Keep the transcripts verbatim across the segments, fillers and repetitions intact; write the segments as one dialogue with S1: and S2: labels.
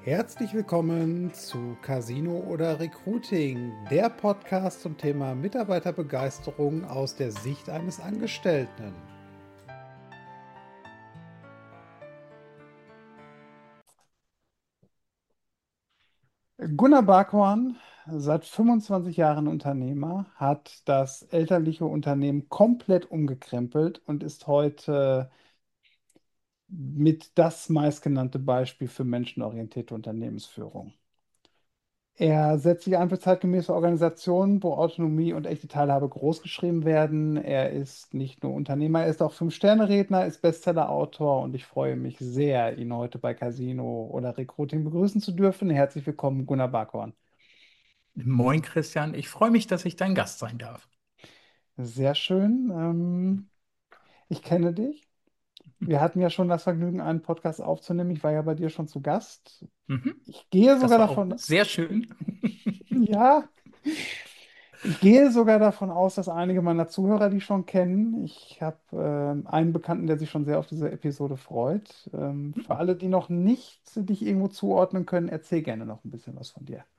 S1: Herzlich willkommen zu Casino oder Recruiting, der Podcast zum Thema Mitarbeiterbegeisterung aus der Sicht eines Angestellten. Gunnar Barkhorn, seit fünfundzwanzig Jahren Unternehmer, hat das elterliche Unternehmen komplett umgekrempelt und ist heute mit das meistgenannte Beispiel für menschenorientierte Unternehmensführung. Er setzt sich ein für zeitgemäße Organisationen, wo Autonomie und echte Teilhabe großgeschrieben werden. Er ist nicht nur Unternehmer, er ist auch Fünf-Sterne-Redner, ist Bestseller-Autor und ich freue mich sehr, ihn heute bei Casino oder Recruiting begrüßen zu dürfen. Herzlich willkommen, Gunnar Barkhorn.
S2: Moin Christian, ich freue mich, dass ich dein Gast sein darf.
S1: Sehr schön. Ähm, ich kenne dich. Wir hatten ja schon das Vergnügen, einen Podcast aufzunehmen. Ich war ja bei dir schon zu Gast.
S2: Mhm.
S1: Ich gehe sogar
S2: Das war auch
S1: davon,
S2: sehr schön.
S1: ja, Ich gehe sogar davon aus, dass einige meiner Zuhörer die schon kennen. Ich habe ähm, einen Bekannten, der sich schon sehr auf diese Episode freut. Ähm, für alle, die noch nicht dich irgendwo zuordnen können, erzähl gerne noch ein bisschen was von dir.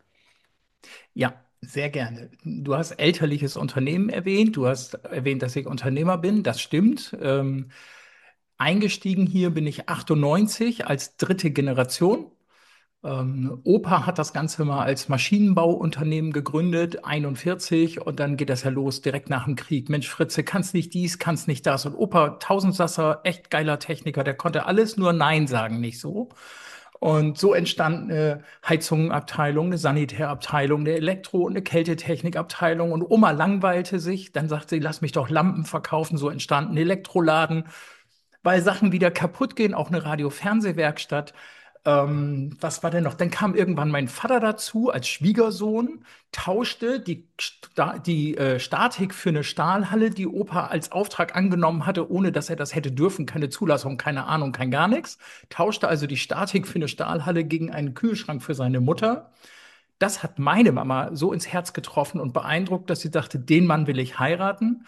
S2: Ja, sehr gerne. Du hast elterliches Unternehmen erwähnt. Du hast erwähnt, dass ich Unternehmer bin. Das stimmt. Ähm, eingestiegen hier bin ich achtundneunzig als dritte Generation. Ähm, Opa hat das Ganze mal als Maschinenbauunternehmen gegründet, einundvierzig, und dann geht das ja los direkt nach dem Krieg. Mensch, Fritze, kannst nicht dies, kannst nicht das. Und Opa, Tausendsasser, echt geiler Techniker, der konnte alles nur Nein sagen, nicht so. Und so entstand eine Heizungenabteilung, eine Sanitärabteilung, eine Elektro- und eine Kältetechnikabteilung. Und Oma langweilte sich, dann sagte sie, lass mich doch Lampen verkaufen. So entstand ein Elektroladen, weil Sachen wieder kaputt gehen, auch eine Radio-Fernsehwerkstatt. Ähm, was war denn noch? Dann kam irgendwann mein Vater dazu als Schwiegersohn, tauschte die, Sta die äh, Statik für eine Stahlhalle, die Opa als Auftrag angenommen hatte, ohne dass er das hätte dürfen, keine Zulassung, keine Ahnung, kein gar nichts. Tauschte also die Statik für eine Stahlhalle gegen einen Kühlschrank für seine Mutter. Das hat meine Mama so ins Herz getroffen und beeindruckt, dass sie dachte, den Mann will ich heiraten.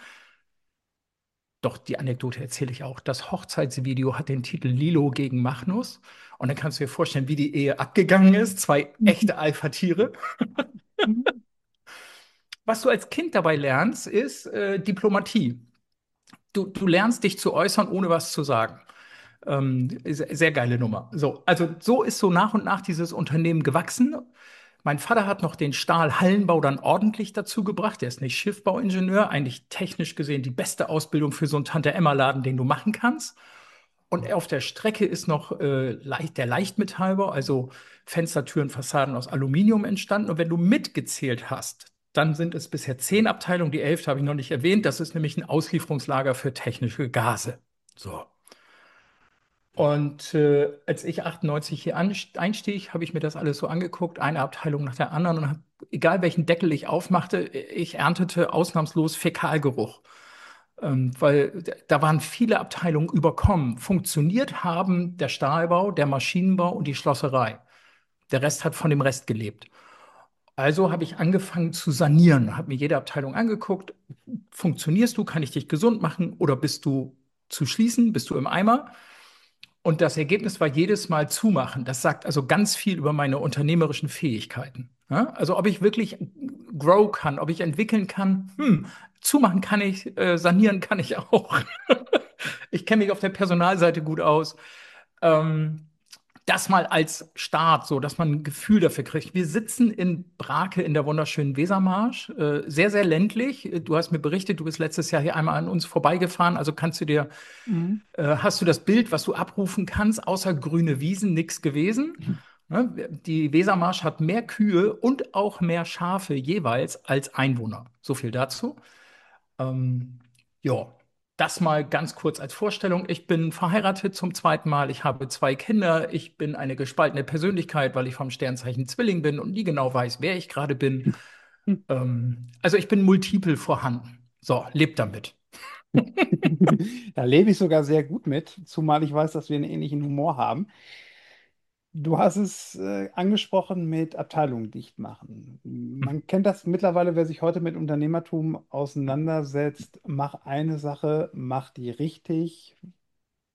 S2: Doch, die Anekdote erzähle ich auch. Das Hochzeitsvideo hat den Titel Lilo gegen Machnus. Und dann kannst du dir vorstellen, wie die Ehe abgegangen ist. Zwei echte Alpha-Tiere. Was du als Kind dabei lernst, ist äh, Diplomatie. Du, du lernst dich zu äußern, ohne was zu sagen. Ähm, sehr, sehr geile Nummer. So, also so ist so nach und nach dieses Unternehmen gewachsen. Mein Vater hat noch den Stahlhallenbau dann ordentlich dazu gebracht. Der ist nicht Schiffbauingenieur, eigentlich technisch gesehen die beste Ausbildung für so einen Tante-Emma-Laden, den du machen kannst. Und auf der Strecke ist noch äh, leicht, der Leichtmetallbau, also Fenster, Türen, Fassaden aus Aluminium entstanden. Und wenn du mitgezählt hast, dann sind es bisher zehn Abteilungen. Die elfte habe ich noch nicht erwähnt. Das ist nämlich ein Auslieferungslager für technische Gase. So. Und äh, als ich achtundneunzig hier einstieg, habe ich mir das alles so angeguckt, eine Abteilung nach der anderen, und hab, egal welchen Deckel ich aufmachte, ich erntete ausnahmslos Fäkalgeruch. Ähm, weil da waren viele Abteilungen überkommen. Funktioniert haben der Stahlbau, der Maschinenbau und die Schlosserei. Der Rest hat von dem Rest gelebt. Also habe ich angefangen zu sanieren, habe mir jede Abteilung angeguckt. Funktionierst du? Kann ich dich gesund machen? Oder bist du zu schließen? Bist du im Eimer? Und das Ergebnis war jedes Mal zumachen. Das sagt also ganz viel über meine unternehmerischen Fähigkeiten. Ja? Also ob ich wirklich grow kann, ob ich entwickeln kann, hm, zumachen kann ich, äh, sanieren kann ich auch. Ich kenne mich auf der Personalseite gut aus. Ähm, Das mal als Start, so dass man ein Gefühl dafür kriegt. Wir sitzen in Brake in der wunderschönen Wesermarsch, äh, sehr, sehr ländlich. Du hast mir berichtet, du bist letztes Jahr hier einmal an uns vorbeigefahren, also kannst du dir
S1: Mhm.
S2: äh, hast du das Bild, was du abrufen kannst, außer grüne Wiesen, nichts gewesen. Ne? Die Wesermarsch hat mehr Kühe und auch mehr Schafe jeweils als Einwohner. So viel dazu. Ähm, ja, das mal ganz kurz als Vorstellung. Ich bin verheiratet zum zweiten Mal. Ich habe zwei Kinder. Ich bin eine gespaltene Persönlichkeit, weil ich vom Sternzeichen Zwilling bin und nie genau weiß, wer ich gerade bin. Ähm, also ich bin multiple vorhanden. So, lebt damit.
S1: Da lebe ich sogar sehr gut mit, zumal ich weiß, dass wir einen ähnlichen Humor haben. Du hast es äh, angesprochen mit Abteilungen dicht machen. Man kennt das mittlerweile, wer sich heute mit Unternehmertum auseinandersetzt, mach eine Sache, mach die richtig,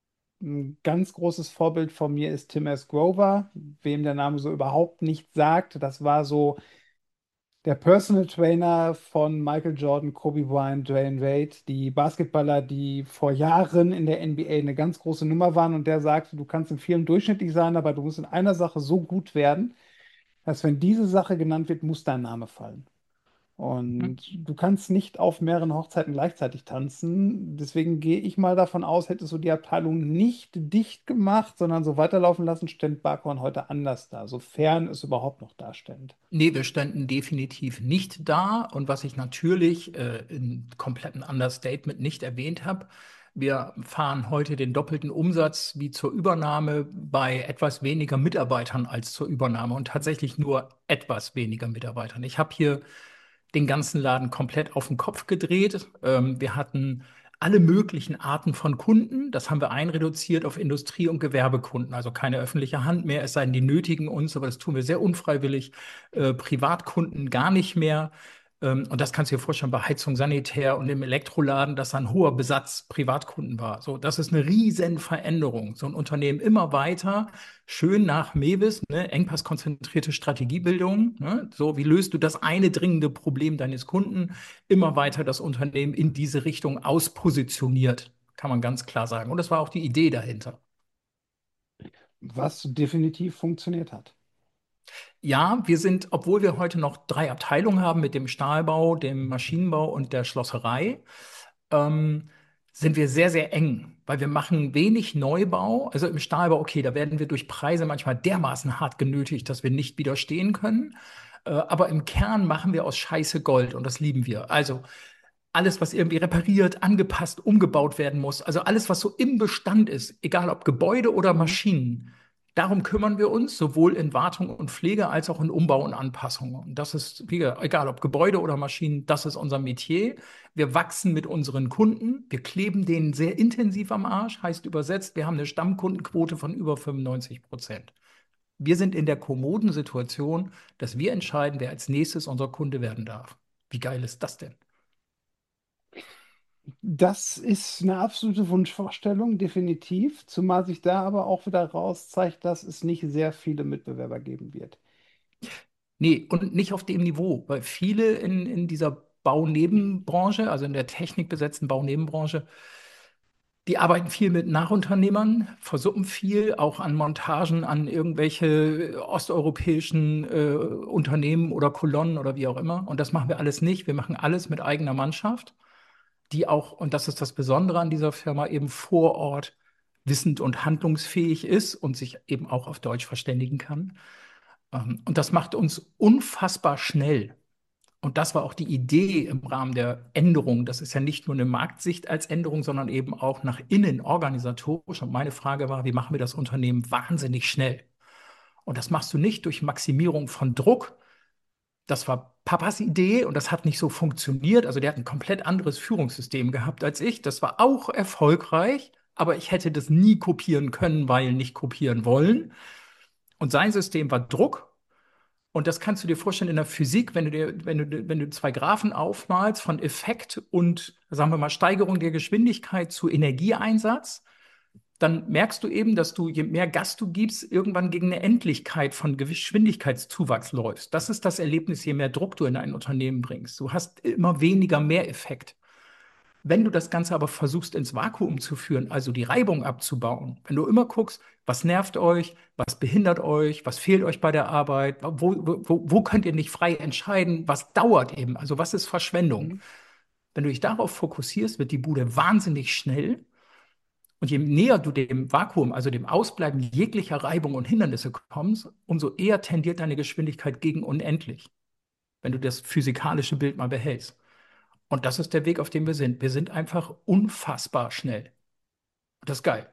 S1: Ein ganz großes Vorbild von mir ist Tim S. Grover, wem der Name so überhaupt nicht sagt. Das war so der Personal Trainer von Michael Jordan, Kobe Bryant, Dwayne Wade, die Basketballer, die vor Jahren in der N B A eine ganz große Nummer waren. Und der sagte, du kannst in vielen durchschnittlich sein, aber du musst in einer Sache so gut werden, dass wenn diese Sache genannt wird, muss dein Name fallen. Und du kannst nicht auf mehreren Hochzeiten gleichzeitig tanzen. Deswegen gehe ich mal davon aus, hättest du die Abteilung nicht dicht gemacht, sondern so weiterlaufen lassen, stände Barkhorn heute anders da, sofern es überhaupt noch daständ.
S2: Nee, wir ständen definitiv nicht da. Und was ich natürlich äh, in kompletten Understatement nicht erwähnt habe, wir fahren heute den doppelten Umsatz wie zur Übernahme bei etwas weniger Mitarbeitern als zur Übernahme und tatsächlich nur etwas weniger Mitarbeitern. Ich habe hier den ganzen Laden komplett auf den Kopf gedreht. Ähm, wir hatten alle möglichen Arten von Kunden. Das haben wir einreduziert auf Industrie- und Gewerbekunden. Also keine öffentliche Hand mehr, es sei denn, die nötigen uns, aber das tun wir sehr unfreiwillig. Äh, Privatkunden gar nicht mehr. Ähm, und das kannst du dir vorstellen bei Heizung, Sanitär und im Elektroladen, dass da ein hoher Besatz Privatkunden war. So, das ist eine riesen Veränderung. So ein Unternehmen immer weiter, schön nach Mewis, ne, engpasskonzentrierte Strategiebildung. Ne, so, wie löst du das eine dringende Problem deines Kunden? Immer weiter das Unternehmen in diese Richtung auspositioniert, kann man ganz klar sagen. Und das war auch die Idee dahinter.
S1: Was definitiv funktioniert hat.
S2: Ja, wir sind, obwohl wir heute noch drei Abteilungen haben mit dem Stahlbau, dem Maschinenbau und der Schlosserei, ähm, sind wir sehr, sehr eng, weil wir machen wenig Neubau. Also im Stahlbau, okay, da werden wir durch Preise manchmal dermaßen hart genötigt, dass wir nicht widerstehen können. Äh, aber im Kern machen wir aus Scheiße Gold und das lieben wir. Also alles, was irgendwie repariert, angepasst, umgebaut werden muss, also alles, was so im Bestand ist, egal ob Gebäude oder
S1: Mhm.
S2: Maschinen, darum kümmern wir uns, sowohl in Wartung und Pflege als auch in Umbau und Anpassung. Und das ist, wie gesagt, egal ob Gebäude oder Maschinen, das ist unser Metier. Wir wachsen mit unseren Kunden, wir kleben denen sehr intensiv am Arsch, heißt übersetzt, wir haben eine Stammkundenquote von über fünfundneunzig Prozent. Wir sind in der kommoden Situation, dass wir entscheiden, wer als nächstes unser Kunde werden darf. Wie geil ist das denn?
S1: Das ist eine absolute Wunschvorstellung, definitiv. Zumal sich da aber auch wieder raus zeigt, dass es nicht sehr viele Mitbewerber geben wird.
S2: Nee, und nicht auf dem Niveau, weil viele in, in dieser Baunebenbranche, also in der technikbesetzten Baunebenbranche, die arbeiten viel mit Nachunternehmern, versuppen viel auch an Montagen an irgendwelche osteuropäischen äh, Unternehmen oder Kolonnen oder wie auch immer. Und das machen wir alles nicht. Wir machen alles mit eigener Mannschaft, die auch, und das ist das Besondere an dieser Firma, eben vor Ort wissend und handlungsfähig ist und sich eben auch auf Deutsch verständigen kann. Ähm, Und das macht uns unfassbar schnell. Und das war auch die Idee im Rahmen der Änderung. Das ist ja nicht nur eine Marktsicht als Änderung, sondern eben auch nach innen organisatorisch. Und meine Frage war, wie machen wir das Unternehmen wahnsinnig schnell? Und das machst du nicht durch Maximierung von Druck. Das war Papas Idee und das hat nicht so funktioniert. Also der hat ein komplett anderes Führungssystem gehabt als ich. Das war auch erfolgreich, aber ich hätte das nie kopieren können, weil nicht kopieren wollen. Und sein System war Druck. Und das kannst du dir vorstellen in der Physik, wenn du dir, wenn du, wenn du zwei Graphen aufmalst von Effekt und, sagen wir mal, Steigerung der Geschwindigkeit zu Energieeinsatz, dann merkst du eben, dass du, je mehr Gas du gibst, irgendwann gegen eine Endlichkeit von Geschwindigkeitszuwachs läufst. Das ist das Erlebnis, je mehr Druck du in ein Unternehmen bringst. Du hast immer weniger Mehreffekt. Wenn du das Ganze aber versuchst ins Vakuum zu führen, also die Reibung abzubauen, wenn du immer guckst, was nervt euch, was behindert euch, was fehlt euch bei der Arbeit, wo, wo, wo könnt ihr nicht frei entscheiden, was dauert eben, also was ist Verschwendung.
S1: Mhm.
S2: Wenn du dich darauf fokussierst, wird die Bude wahnsinnig schnell und je näher du dem Vakuum, also dem Ausbleiben jeglicher Reibung und Hindernisse kommst, umso eher tendiert deine Geschwindigkeit gegen unendlich, wenn du das physikalische Bild mal behältst. Und das ist der Weg, auf dem wir sind. Wir sind einfach unfassbar schnell. Das ist geil.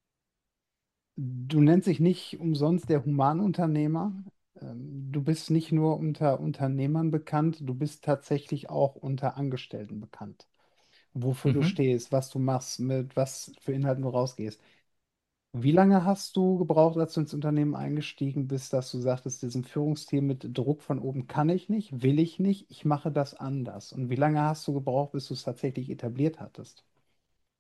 S1: Du nennst dich nicht umsonst der Humanunternehmer. Ähm, Du bist nicht nur unter Unternehmern bekannt, du bist tatsächlich auch unter Angestellten bekannt. Wofür du
S2: Mhm.
S1: stehst, was du machst, mit was für Inhalten du rausgehst. Wie lange hast du gebraucht, als du ins Unternehmen eingestiegen bist, dass du sagtest, diesem Führungsteam mit Druck von oben kann ich nicht, will ich nicht, ich mache das anders? Und wie lange hast du gebraucht, bis du es tatsächlich etabliert hattest?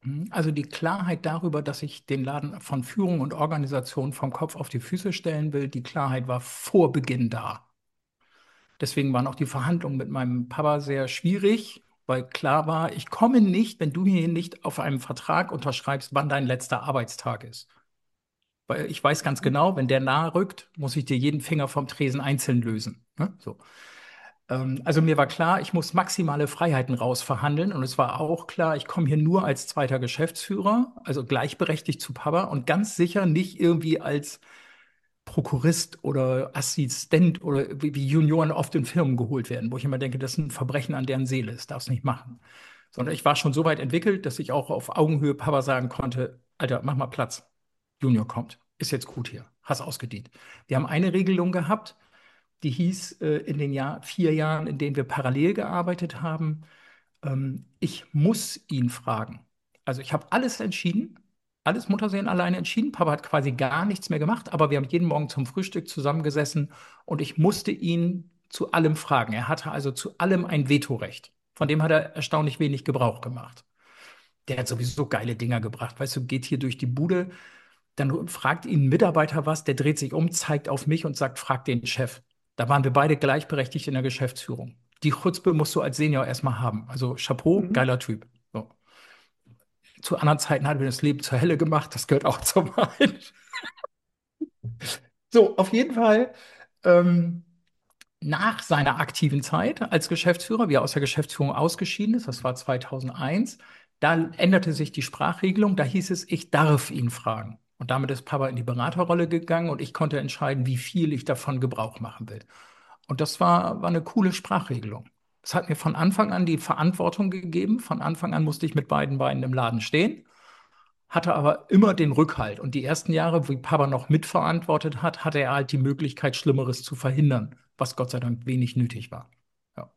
S2: Mhm. Also die Klarheit darüber, dass ich den Laden von Führung und Organisation vom Kopf auf die Füße stellen will, die Klarheit war vor Beginn da. Deswegen waren auch die Verhandlungen mit meinem Papa sehr schwierig, weil klar war, ich komme nicht, wenn du hier nicht auf einem Vertrag unterschreibst, wann dein letzter Arbeitstag ist. Weil ich weiß ganz genau, wenn der nahe rückt, muss ich dir jeden Finger vom Tresen einzeln lösen. Ne? So. Ähm, also mir war klar, ich muss maximale Freiheiten rausverhandeln und es war auch klar, ich komme hier nur als zweiter Geschäftsführer, also gleichberechtigt zu Papa und ganz sicher nicht irgendwie als Prokurist oder Assistent oder wie, wie Junioren oft in Firmen geholt werden, wo ich immer denke, das ist ein Verbrechen an deren Seele, das darfst du nicht machen. Sondern ich war schon so weit entwickelt, dass ich auch auf Augenhöhe Papa sagen konnte, Alter, mach mal Platz. Junior kommt. Ist jetzt gut hier. Hast ausgedient. Wir haben eine Regelung gehabt, die hieß äh, in den Jahr, vier Jahren, in denen wir parallel gearbeitet haben, ähm, ich muss ihn fragen. Also ich habe alles entschieden, alles Muttersehen alleine entschieden. Papa hat quasi gar nichts mehr gemacht, aber wir haben jeden Morgen zum Frühstück zusammengesessen und ich musste ihn zu allem fragen. Er hatte also zu allem ein Vetorecht. Von dem hat er erstaunlich wenig Gebrauch gemacht. Der hat sowieso geile Dinger gebracht. Weißt du, geht hier durch die Bude, dann fragt ihn ein Mitarbeiter was, der dreht sich um, zeigt auf mich und sagt, frag den Chef. Da waren wir beide gleichberechtigt in der Geschäftsführung. Die Chutzpe musst du als Senior erstmal haben. Also Chapeau,
S1: Mhm.
S2: geiler Typ. So. Zu anderen Zeiten hat mir das Leben zur Hölle gemacht, das gehört auch zum Wein. So, auf jeden Fall. Ähm, Nach seiner aktiven Zeit als Geschäftsführer, wie er aus der Geschäftsführung ausgeschieden ist, das war zweitausendeins, da änderte sich die Sprachregelung, da hieß es, ich darf ihn fragen. Und damit ist Papa in die Beraterrolle gegangen und ich konnte entscheiden, wie viel ich davon Gebrauch machen will. Und das war, war eine coole Sprachregelung. Es hat mir von Anfang an die Verantwortung gegeben. Von Anfang an musste ich mit beiden Beinen im Laden stehen, hatte aber immer den Rückhalt. Und die ersten Jahre, wo Papa noch mitverantwortet hat, hatte er halt die Möglichkeit, Schlimmeres zu verhindern, was Gott sei Dank wenig nötig war. Ja.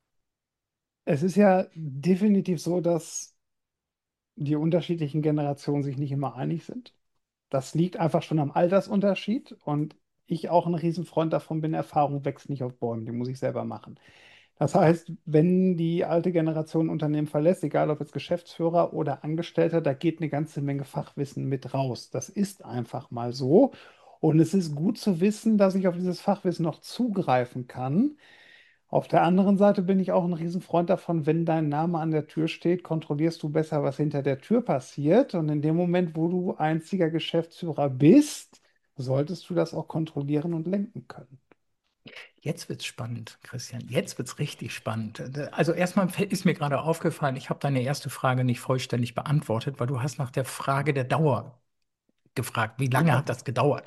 S1: Es ist ja definitiv so, dass die unterschiedlichen Generationen sich nicht immer einig sind. Das liegt einfach schon am Altersunterschied und ich auch ein Riesenfreund davon bin, Erfahrung wächst nicht auf Bäumen, die muss ich selber machen. Das heißt, wenn die alte Generation ein Unternehmen verlässt, egal ob jetzt Geschäftsführer oder Angestellter, da geht eine ganze Menge Fachwissen mit raus. Das ist einfach mal so. Und es ist gut zu wissen, dass ich auf dieses Fachwissen noch zugreifen kann. Auf der anderen Seite bin ich auch ein Riesenfreund davon, wenn dein Name an der Tür steht, kontrollierst du besser, was hinter der Tür passiert. Und in dem Moment, wo du einziger Geschäftsführer bist, solltest du das auch kontrollieren und lenken können.
S2: Jetzt wird's spannend, Christian. Jetzt wird's richtig spannend. Also erstmal ist mir gerade aufgefallen, ich habe deine erste Frage nicht vollständig beantwortet, weil du hast nach der Frage der Dauer gefragt. Wie lange
S1: Genau.
S2: hat das gedauert?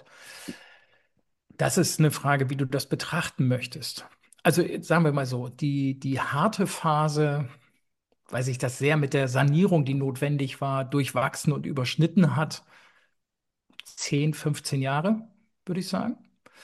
S2: Das ist eine Frage, wie du das betrachten möchtest. Also sagen wir mal so, die, die harte Phase, weil sich das sehr mit der Sanierung, die notwendig war, durchwachsen und überschnitten hat, zehn, fünfzehn Jahre, würde ich sagen.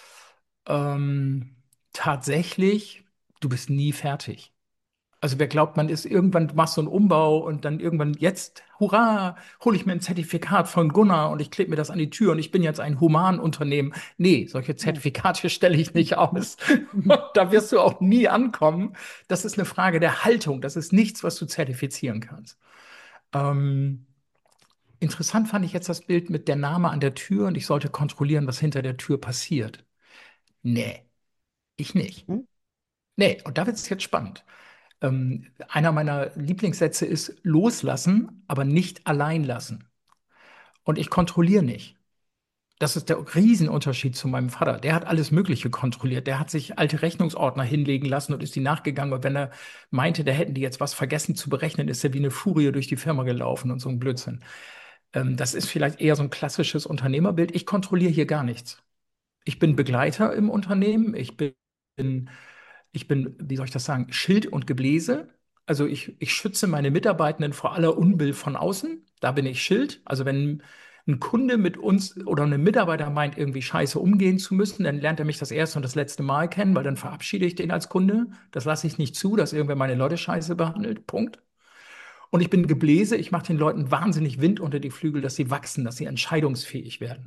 S2: Ähm, Tatsächlich, du bist nie fertig. Also wer glaubt, man ist irgendwann, du machst so einen Umbau und dann irgendwann jetzt, hurra, hole ich mir ein Zertifikat von Gunnar und ich klebe mir das an die Tür und ich bin jetzt ein Humanunternehmen. Nee, solche
S1: Ja.
S2: Zertifikate stelle ich nicht aus. Da wirst du auch nie ankommen. Das ist eine Frage der Haltung. Das ist nichts, was du zertifizieren kannst. Ähm, Interessant fand ich jetzt das Bild mit der Name an der Tür und ich sollte kontrollieren, was hinter der Tür passiert. Nee, ich nicht.
S1: Hm?
S2: Nee, und da wird es jetzt spannend. Ähm, einer meiner Lieblingssätze ist loslassen, aber nicht allein lassen. Und ich kontrolliere nicht. Das ist der Riesenunterschied zu meinem Vater. Der hat alles Mögliche kontrolliert. Der hat sich alte Rechnungsordner hinlegen lassen und ist die nachgegangen. Und wenn er meinte, da hätten die jetzt was vergessen zu berechnen, ist er wie eine Furie durch die Firma gelaufen und so ein Blödsinn. Ähm, das ist vielleicht eher so ein klassisches Unternehmerbild. Ich kontrolliere hier gar nichts. Ich bin Begleiter im Unternehmen. Ich bin, ich bin, wie soll ich das sagen, Schild und Gebläse. Also ich, ich schütze meine Mitarbeitenden vor aller Unbill von außen. Da bin ich Schild. Also wenn ein Kunde mit uns oder ein Mitarbeiter meint, irgendwie scheiße umgehen zu müssen, dann lernt er mich das erste und das letzte Mal kennen, weil dann verabschiede ich den als Kunde. Das lasse ich nicht zu, dass irgendwer meine Leute scheiße behandelt. Punkt. Und ich bin Gebläse. Ich mache den Leuten wahnsinnig Wind unter die Flügel, dass sie wachsen, dass sie entscheidungsfähig werden.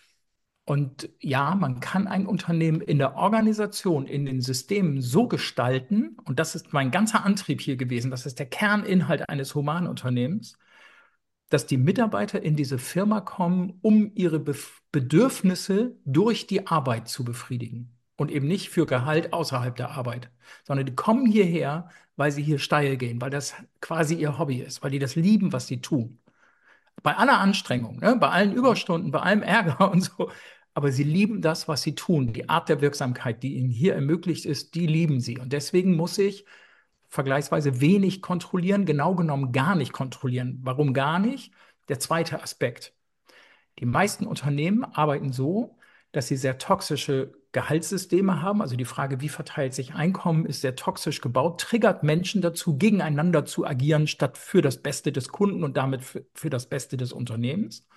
S2: Und ja, man kann ein Unternehmen in der Organisation, in den Systemen so gestalten, und das ist mein ganzer Antrieb hier gewesen, das ist der Kerninhalt eines Humanunternehmens, dass die Mitarbeiter in diese Firma kommen, um ihre Bef Bedürfnisse durch die Arbeit zu befriedigen und eben nicht für Gehalt außerhalb der Arbeit, sondern die kommen hierher, weil sie hier steil gehen, weil das quasi ihr Hobby ist, weil die das lieben, was sie tun. Bei aller Anstrengung, ne? Bei allen
S1: Mhm.
S2: Überstunden, bei allem Ärger und so. Aber sie lieben das, was sie tun. Die Art der Wirksamkeit, die ihnen hier ermöglicht ist, die lieben sie. Und deswegen muss ich vergleichsweise wenig kontrollieren, genau genommen gar nicht kontrollieren. Warum gar nicht? Der zweite Aspekt. Die meisten Unternehmen arbeiten so, dass sie sehr toxische Gehaltssysteme haben. Also die Frage, wie verteilt sich Einkommen, ist sehr toxisch gebaut, triggert Menschen dazu, gegeneinander zu agieren, statt für das Beste des Kunden und damit für, für das Beste des Unternehmens.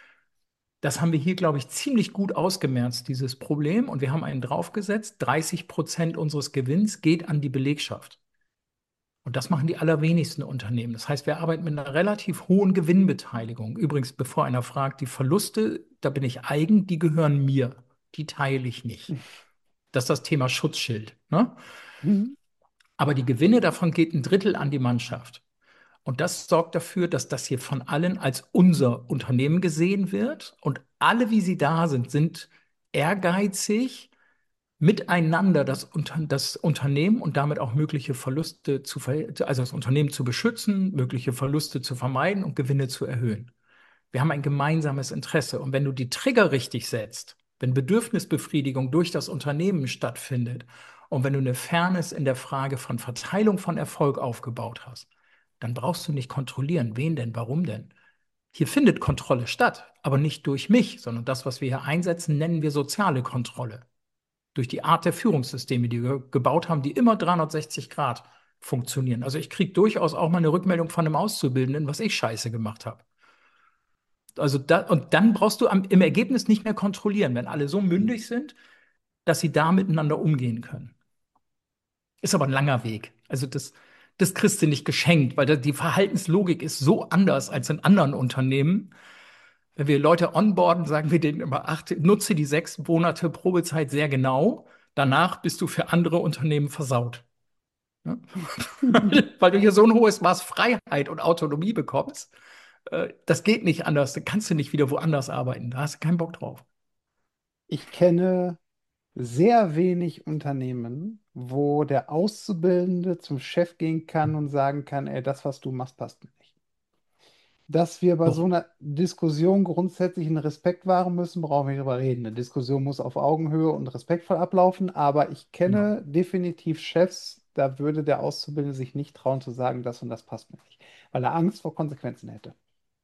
S2: Das haben wir hier, glaube ich, ziemlich gut ausgemerzt, dieses Problem. Und wir haben einen draufgesetzt, dreißig Prozent unseres Gewinns geht an die Belegschaft. Und das machen die allerwenigsten Unternehmen. Das heißt, wir arbeiten mit einer relativ hohen Gewinnbeteiligung. Übrigens, bevor einer fragt, die Verluste, da bin ich eigen, die gehören mir. Die teile ich nicht. Das ist das Thema Schutzschild. Ne?
S1: Mhm.
S2: Aber die Gewinne davon geht ein Drittel an die Mannschaft. Und das sorgt dafür, dass das hier von allen als unser Unternehmen gesehen wird. Und alle, wie sie da sind, sind ehrgeizig, miteinander das, Unter das Unternehmen und damit auch mögliche Verluste zu, ver also das Unternehmen zu beschützen, mögliche Verluste zu vermeiden und Gewinne zu erhöhen. Wir haben ein gemeinsames Interesse. Und wenn du die Trigger richtig setzt, wenn Bedürfnisbefriedigung durch das Unternehmen stattfindet und wenn du eine Fairness in der Frage von Verteilung von Erfolg aufgebaut hast, dann brauchst du nicht kontrollieren. Wen denn? Warum denn? Hier findet Kontrolle statt, aber nicht durch mich, sondern das, was wir hier einsetzen, nennen wir soziale Kontrolle. Durch die Art der Führungssysteme, die wir gebaut haben, die immer dreihundertsechzig Grad funktionieren. Also ich kriege durchaus auch mal eine Rückmeldung von einem Auszubildenden, was ich scheiße gemacht habe. Also da, und dann brauchst du am, im Ergebnis nicht mehr kontrollieren, wenn alle so mündig sind, dass sie da miteinander umgehen können. Ist aber ein langer Weg. Also das, das kriegst du nicht geschenkt, weil da, die Verhaltenslogik ist so anders als in anderen Unternehmen. Wenn wir Leute onboarden, sagen wir denen immer, acht, nutze die sechs Monate Probezeit sehr genau. Danach bist du für andere Unternehmen versaut. Ja? Weil du hier so ein hohes Maß Freiheit und Autonomie bekommst. Äh, Das geht nicht anders. Da kannst du nicht wieder woanders arbeiten. Da hast du keinen Bock drauf.
S1: Ich kenne sehr wenig Unternehmen, wo der Auszubildende zum Chef gehen kann und sagen kann, ey, das, was du machst, passt mir nicht. Dass wir bei so
S2: Doch,
S1: einer Diskussion grundsätzlich einen Respekt wahren müssen, brauchen wir nicht drüber reden. Eine Diskussion muss auf Augenhöhe und respektvoll ablaufen, aber ich
S2: genau.
S1: kenne definitiv Chefs, da würde der Auszubildende sich nicht trauen zu sagen, das und das passt mir nicht, weil er Angst vor Konsequenzen hätte.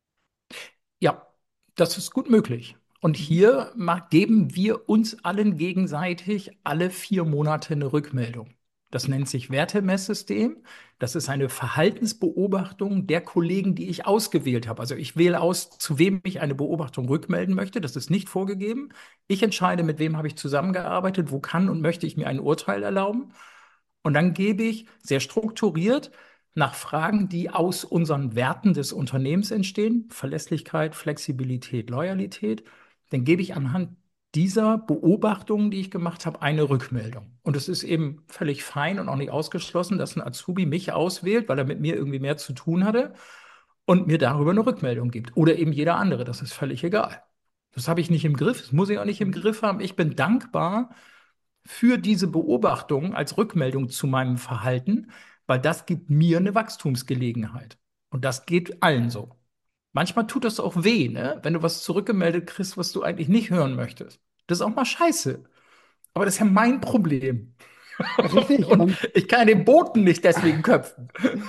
S2: Ja, das ist gut möglich. Und
S1: Mhm.
S2: hier ma- geben wir uns allen gegenseitig alle vier Monate eine Rückmeldung. Das nennt sich Wertemesssystem. Das ist eine Verhaltensbeobachtung der Kollegen, die ich ausgewählt habe. Also ich wähle aus, zu wem ich eine Beobachtung rückmelden möchte. Das ist nicht vorgegeben. Ich entscheide, mit wem habe ich zusammengearbeitet, wo kann und möchte ich mir ein Urteil erlauben. Und dann gebe ich sehr strukturiert nach Fragen, die aus unseren Werten des Unternehmens entstehen, Verlässlichkeit, Flexibilität, Loyalität, dann gebe ich anhand dieser Beobachtungen, die ich gemacht habe, eine Rückmeldung. Und es ist eben völlig fein und auch nicht ausgeschlossen, dass ein Azubi mich auswählt, weil er mit mir irgendwie mehr zu tun hatte und mir darüber eine Rückmeldung gibt. Oder eben jeder andere, das ist völlig egal. Das habe ich nicht im Griff, das muss ich auch nicht im
S1: Mhm.
S2: Griff haben. Ich bin dankbar, für diese Beobachtung als Rückmeldung zu meinem Verhalten, weil das gibt mir eine Wachstumsgelegenheit. Und das geht allen so. Manchmal tut das auch weh, ne? Wenn du was zurückgemeldet kriegst, was du eigentlich nicht hören möchtest. Das ist auch mal scheiße. Aber das ist ja mein Problem.
S1: Richtig.
S2: Und
S1: Und
S2: ich kann den Boten nicht deswegen köpfen.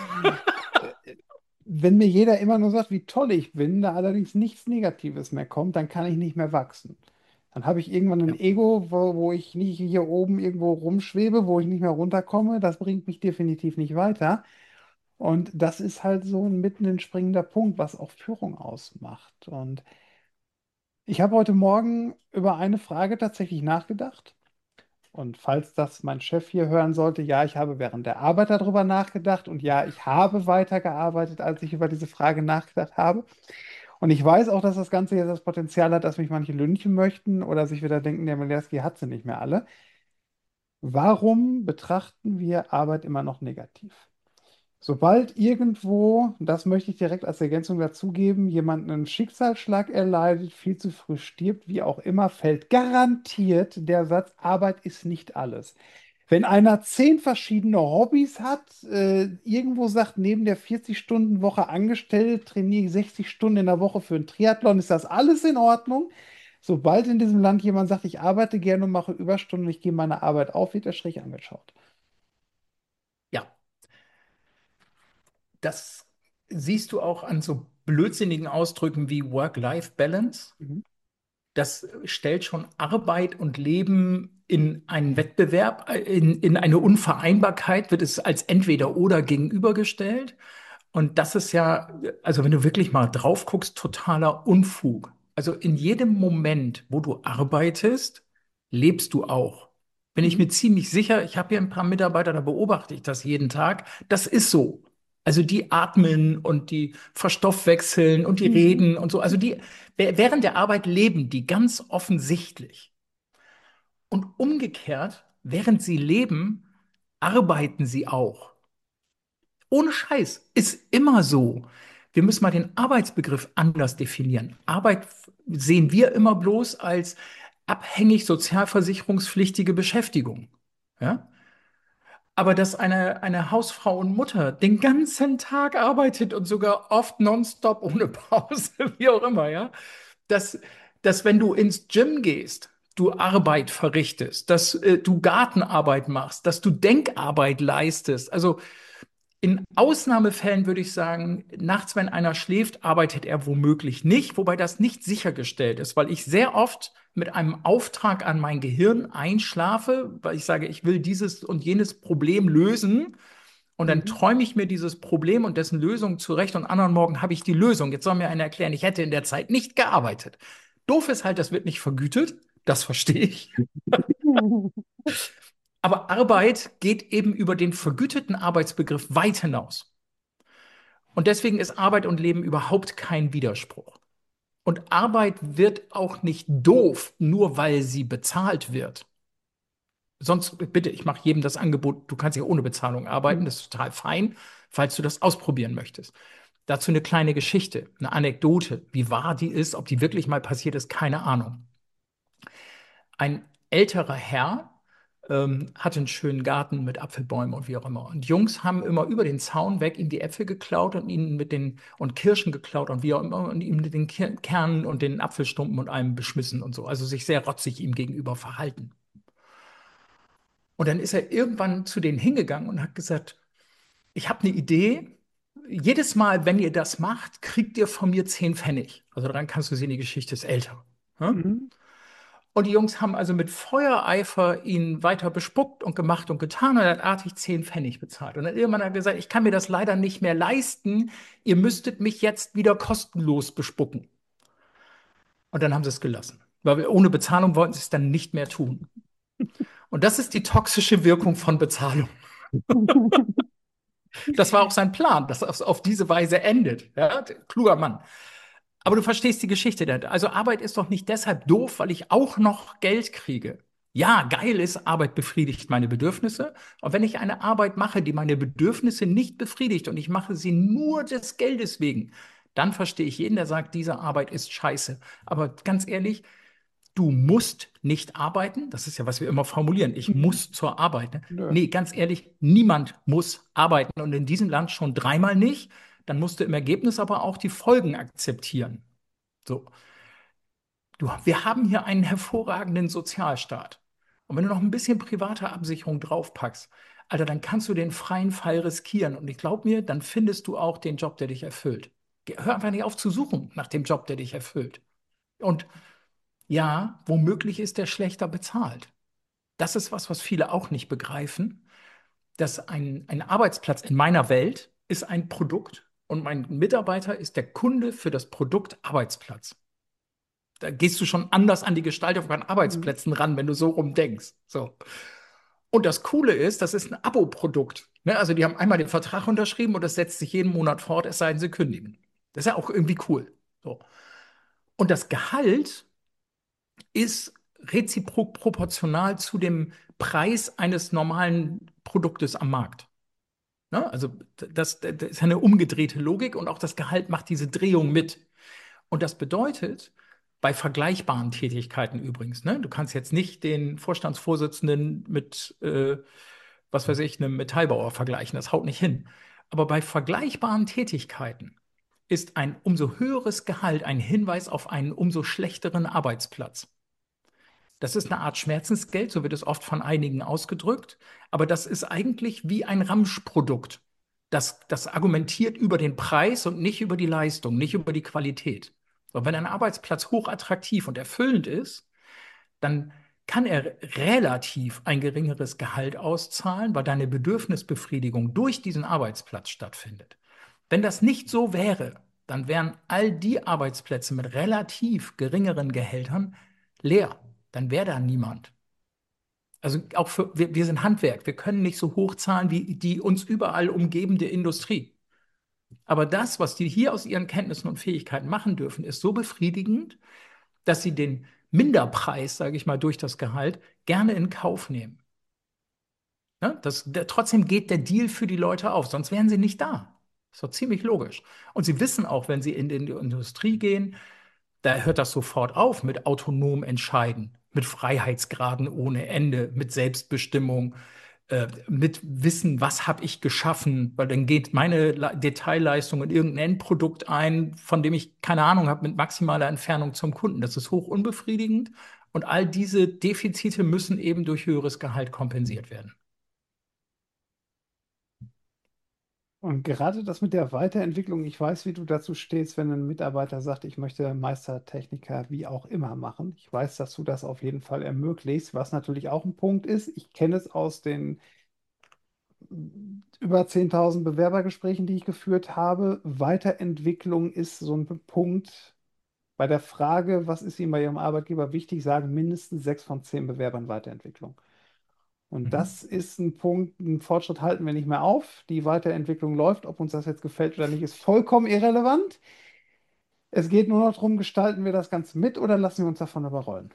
S1: wenn mir jeder immer nur sagt, wie toll ich bin, da allerdings nichts Negatives mehr kommt, dann kann ich nicht mehr wachsen. Dann habe ich irgendwann ein
S2: Ja,
S1: Ego, wo, wo ich nicht hier oben irgendwo rumschwebe, wo ich nicht mehr runterkomme. Das bringt mich definitiv nicht weiter. Und das ist halt so ein mitten ein springender Punkt, was auch Führung ausmacht. Und ich habe heute Morgen über eine Frage tatsächlich nachgedacht. Und falls das mein Chef hier hören sollte, ja, ich habe während der Arbeit darüber nachgedacht und ja, ich habe weitergearbeitet, als ich über diese Frage nachgedacht habe. Und ich weiß auch, dass das Ganze jetzt das Potenzial hat, dass mich manche lynchen möchten oder sich wieder denken, der Milewski hat sie nicht mehr alle. Warum betrachten wir Arbeit immer noch negativ? Sobald irgendwo, das möchte ich direkt als Ergänzung dazugeben, jemand einen Schicksalsschlag erleidet, viel zu früh stirbt, wie auch immer, fällt garantiert der Satz, Arbeit ist nicht alles. Wenn einer zehn verschiedene Hobbys hat, äh, irgendwo sagt, neben der vierzig-Stunden-Woche angestellt, trainiere ich sechzig Stunden in der Woche für einen Triathlon, ist das alles in Ordnung. Sobald in diesem Land jemand sagt, ich arbeite gerne und mache Überstunden und ich gehe meine Arbeit auf, wird er schräg angeschaut.
S2: Ja, das siehst du auch an so blödsinnigen Ausdrücken wie Work-Life-Balance.
S1: Mhm.
S2: Das stellt schon Arbeit und Leben in einen Wettbewerb, äh, in, in eine Unvereinbarkeit, wird es als entweder oder gegenübergestellt. Und das ist ja, also wenn du wirklich mal drauf guckst, totaler Unfug. Also in jedem Moment, wo du arbeitest, lebst du auch. Bin ich
S1: Mhm.
S2: mir ziemlich sicher, ich habe hier ein paar Mitarbeiter, da beobachte ich das jeden Tag. Das ist so. Also die atmen und die verstoffwechseln und die
S1: Mhm.
S2: reden und so. Also die während der Arbeit leben die ganz offensichtlich. Und umgekehrt, während sie leben, arbeiten sie auch. Ohne Scheiß, ist immer so. Wir müssen mal den Arbeitsbegriff anders definieren. Arbeit sehen wir immer bloß als abhängig sozialversicherungspflichtige Beschäftigung. Ja? Aber dass eine, eine Hausfrau und Mutter den ganzen Tag arbeitet und sogar oft nonstop ohne Pause, wie auch immer, ja, dass, dass wenn du ins Gym gehst, du Arbeit verrichtest, dass äh, du Gartenarbeit machst, dass du Denkarbeit leistest. Also in Ausnahmefällen würde ich sagen, nachts, wenn einer schläft, arbeitet er womöglich nicht, wobei das nicht sichergestellt ist, weil ich sehr oft mit einem Auftrag an mein Gehirn einschlafe, weil ich sage, ich will dieses und jenes Problem lösen. Und dann
S1: Mhm.
S2: träume ich mir dieses Problem und dessen Lösung zurecht und anderen Morgen habe ich die Lösung. Jetzt soll mir einer erklären, ich hätte in der Zeit nicht gearbeitet. Doof ist halt, das wird nicht vergütet. Das verstehe ich. Aber Arbeit geht eben über den vergüteten Arbeitsbegriff weit hinaus. Und deswegen ist Arbeit und Leben überhaupt kein Widerspruch. Und Arbeit wird auch nicht doof, nur weil sie bezahlt wird. Sonst, bitte, ich mache jedem das Angebot, du kannst ja ohne Bezahlung arbeiten,
S1: Mhm.
S2: das ist total fein, falls du das ausprobieren möchtest. Dazu eine kleine Geschichte, eine Anekdote. Wie wahr die ist, ob die wirklich mal passiert ist, keine Ahnung. Ein älterer Herr ähm, hatte einen schönen Garten mit Apfelbäumen und wie auch immer. Und Jungs haben immer über den Zaun weg ihm die Äpfel geklaut und ihn mit den und Kirschen geklaut und wie auch immer und ihm mit den Kir Kernen und den Apfelstumpen und allem beschmissen und so. Also sich sehr rotzig ihm gegenüber verhalten. Und dann ist er irgendwann zu denen hingegangen und hat gesagt, ich habe eine Idee. Jedes Mal, wenn ihr das macht, kriegt ihr von mir zehn Pfennig. Also daran kannst du sehen, die Geschichte ist älter. Ja?
S1: Mhm.
S2: Und die Jungs haben also mit Feuereifer ihn weiter bespuckt und gemacht und getan und er hat artig zehn Pfennig bezahlt. Und dann irgendwann hat er gesagt, ich kann mir das leider nicht mehr leisten. Ihr müsstet mich jetzt wieder kostenlos bespucken. Und dann haben sie es gelassen. Weil ohne Bezahlung wollten sie es dann nicht mehr tun. Und das ist die toxische Wirkung von Bezahlung. Das war auch sein Plan, dass es auf diese Weise endet. Ja? Kluger Mann. Aber du verstehst die Geschichte dahinter. Also Arbeit ist doch nicht deshalb doof, weil ich auch noch Geld kriege. Ja, geil ist, Arbeit befriedigt meine Bedürfnisse. Und wenn ich eine Arbeit mache, die meine Bedürfnisse nicht befriedigt und ich mache sie nur des Geldes wegen, dann verstehe ich jeden, der sagt, diese Arbeit ist scheiße. Aber ganz ehrlich, du musst nicht arbeiten. Das ist ja, was wir immer formulieren. Ich
S1: Mhm.
S2: muss zur Arbeit. Ne?
S1: Nö.
S2: Nee, ganz ehrlich, niemand muss arbeiten. Und in diesem Land schon dreimal nicht. Dann musst du im Ergebnis aber auch die Folgen akzeptieren. So. Du, wir haben hier einen hervorragenden Sozialstaat. Und wenn du noch ein bisschen private Absicherung draufpackst, Alter, dann kannst du den freien Fall riskieren. Und ich glaube mir, dann findest du auch den Job, der dich erfüllt. Geh- Hör einfach nicht auf zu suchen nach dem Job, der dich erfüllt. Und ja, womöglich ist der schlechter bezahlt. Das ist was, was viele auch nicht begreifen, dass ein, ein Arbeitsplatz in meiner Welt ist ein Produkt und mein Mitarbeiter ist der Kunde für das Produkt Arbeitsplatz. Da gehst du schon anders an die Gestaltung von
S1: Mhm.
S2: Arbeitsplätzen ran, wenn du so rumdenkst. So. Und das Coole ist, das ist ein Abo-Produkt. Ne? Also die haben einmal den Vertrag unterschrieben und das setzt sich jeden Monat fort, es sei denn, sie kündigen. Das ist ja auch irgendwie cool. So. Und das Gehalt ist reziprok proportional zu dem Preis eines normalen Produktes am Markt. Ne? Also das, das ist ja eine umgedrehte Logik und auch das Gehalt macht diese Drehung mit. Und das bedeutet, bei vergleichbaren Tätigkeiten übrigens, ne, du kannst jetzt nicht den Vorstandsvorsitzenden mit, äh, was weiß ich, einem Metallbauer vergleichen, das haut nicht hin. Aber bei vergleichbaren Tätigkeiten ist ein umso höheres Gehalt ein Hinweis auf einen umso schlechteren Arbeitsplatz. Das ist eine Art Schmerzensgeld, so wird es oft von einigen ausgedrückt, aber das ist eigentlich wie ein Ramschprodukt. Das, das argumentiert über den Preis und nicht über die Leistung, nicht über die Qualität. Und wenn ein Arbeitsplatz hochattraktiv und erfüllend ist, dann kann er relativ ein geringeres Gehalt auszahlen, weil deine Bedürfnisbefriedigung durch diesen Arbeitsplatz stattfindet. Wenn das nicht so wäre, dann wären all die Arbeitsplätze mit relativ geringeren Gehältern leer. Dann wäre da niemand. Also auch für, wir, wir sind Handwerk, wir können nicht so hoch zahlen wie die uns überall umgebende Industrie. Aber das, was die hier aus ihren Kenntnissen und Fähigkeiten machen dürfen, ist so befriedigend, dass sie den Minderpreis, sage ich mal, durch das Gehalt gerne in Kauf nehmen. Ne? Das, der, trotzdem geht der Deal für die Leute auf, sonst wären sie nicht da. Ist doch ziemlich logisch. Und sie wissen auch, wenn sie in die Industrie gehen, da hört das sofort auf mit autonom entscheiden, mit Freiheitsgraden ohne Ende, mit Selbstbestimmung, äh, mit Wissen, was habe ich geschaffen, weil dann geht meine Le Detailleistung in irgendein Endprodukt ein, von dem ich keine Ahnung habe, mit maximaler Entfernung zum Kunden. Das ist hoch unbefriedigend und all diese Defizite müssen eben durch höheres Gehalt kompensiert werden.
S1: Und gerade das mit der Weiterentwicklung, ich weiß, wie du dazu stehst, wenn ein Mitarbeiter sagt, ich möchte Meistertechniker wie auch immer machen. Ich weiß, dass du das auf jeden Fall ermöglicht, was natürlich auch ein Punkt ist. Ich kenne es aus den über zehntausend Bewerbergesprächen, die ich geführt habe. Weiterentwicklung ist so ein Punkt. Bei der Frage, was ist Ihnen bei Ihrem Arbeitgeber wichtig, sagen mindestens sechs von zehn Bewerbern Weiterentwicklung. Und
S2: Mhm.
S1: das ist ein Punkt, einen Fortschritt halten wir nicht mehr auf. Die Weiterentwicklung läuft, ob uns das jetzt gefällt oder nicht, ist vollkommen irrelevant. Es geht nur noch darum, gestalten wir das Ganze mit oder lassen wir uns davon überrollen.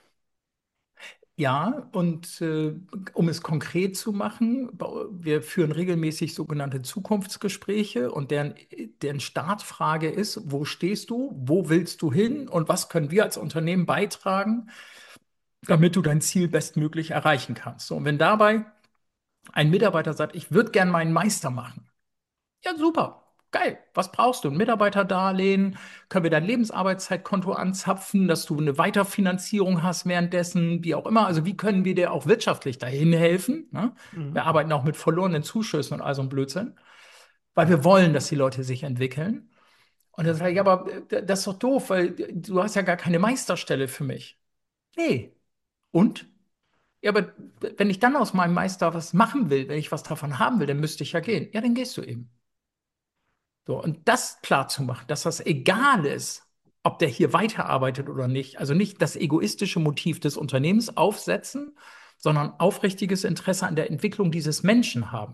S2: Ja, und äh, um es konkret zu machen, bau- wir führen regelmäßig sogenannte Zukunftsgespräche und deren, deren Startfrage ist, wo stehst du, wo willst du hin und was können wir als Unternehmen beitragen, damit du dein Ziel bestmöglich erreichen kannst. So, und wenn dabei ein Mitarbeiter sagt, ich würde gern meinen Meister machen, ja, super. Geil. Was brauchst du? Ein Mitarbeiterdarlehen? Können wir dein Lebensarbeitszeitkonto anzapfen, dass du eine Weiterfinanzierung hast währenddessen? Wie auch immer. Also, wie können wir dir auch wirtschaftlich dahin helfen? Ne?
S1: Mhm.
S2: Wir arbeiten auch mit verlorenen Zuschüssen und all so ein Blödsinn, weil wir wollen, dass die Leute sich entwickeln. Und dann sage ich, ja, aber äh, das ist doch doof, weil du hast ja gar keine Meisterstelle für mich. Nee. Und? Ja, aber wenn ich dann aus meinem Meister was machen will, wenn ich was davon haben will, dann müsste ich ja gehen. Ja, dann gehst du eben. So, und das klar zu machen, dass das egal ist, ob der hier weiterarbeitet oder nicht, also nicht das egoistische Motiv des Unternehmens aufsetzen, sondern aufrichtiges Interesse an der Entwicklung dieses Menschen haben.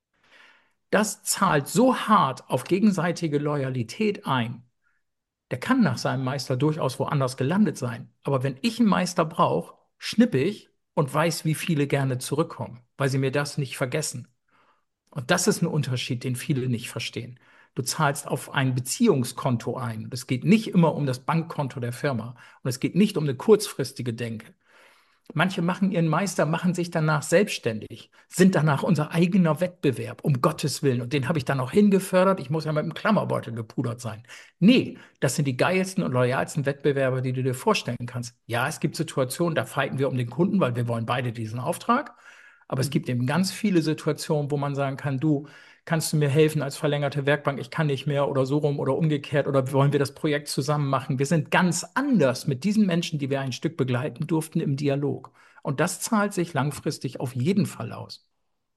S2: Das zahlt so hart auf gegenseitige Loyalität ein. Der kann nach seinem Meister durchaus woanders gelandet sein. Aber wenn ich einen Meister brauche, schnippe ich und weiß, wie viele gerne zurückkommen, weil sie mir das nicht vergessen. Und das ist ein Unterschied, den viele nicht verstehen. Du zahlst auf ein Beziehungskonto ein. Es geht nicht immer um das Bankkonto der Firma. Und es geht nicht um eine kurzfristige Denke. Manche machen ihren Meister, machen sich danach selbstständig, sind danach unser eigener Wettbewerb, um Gottes Willen. Und den habe ich dann auch hingefördert. Ich muss ja mit dem Klammerbeutel gepudert sein. Nee, das sind die geilsten und loyalsten Wettbewerber, die du dir vorstellen kannst. Ja, es gibt Situationen, da fighten wir um den Kunden, weil wir wollen beide diesen Auftrag. Aber es
S1: Mhm.
S2: gibt eben ganz viele Situationen, wo man sagen kann, du, kannst du mir helfen als verlängerte Werkbank? Ich kann nicht mehr oder so rum oder umgekehrt oder wollen wir das Projekt zusammen machen? Wir sind ganz anders mit diesen Menschen, die wir ein Stück begleiten durften, im Dialog. Und das zahlt sich langfristig auf jeden Fall aus.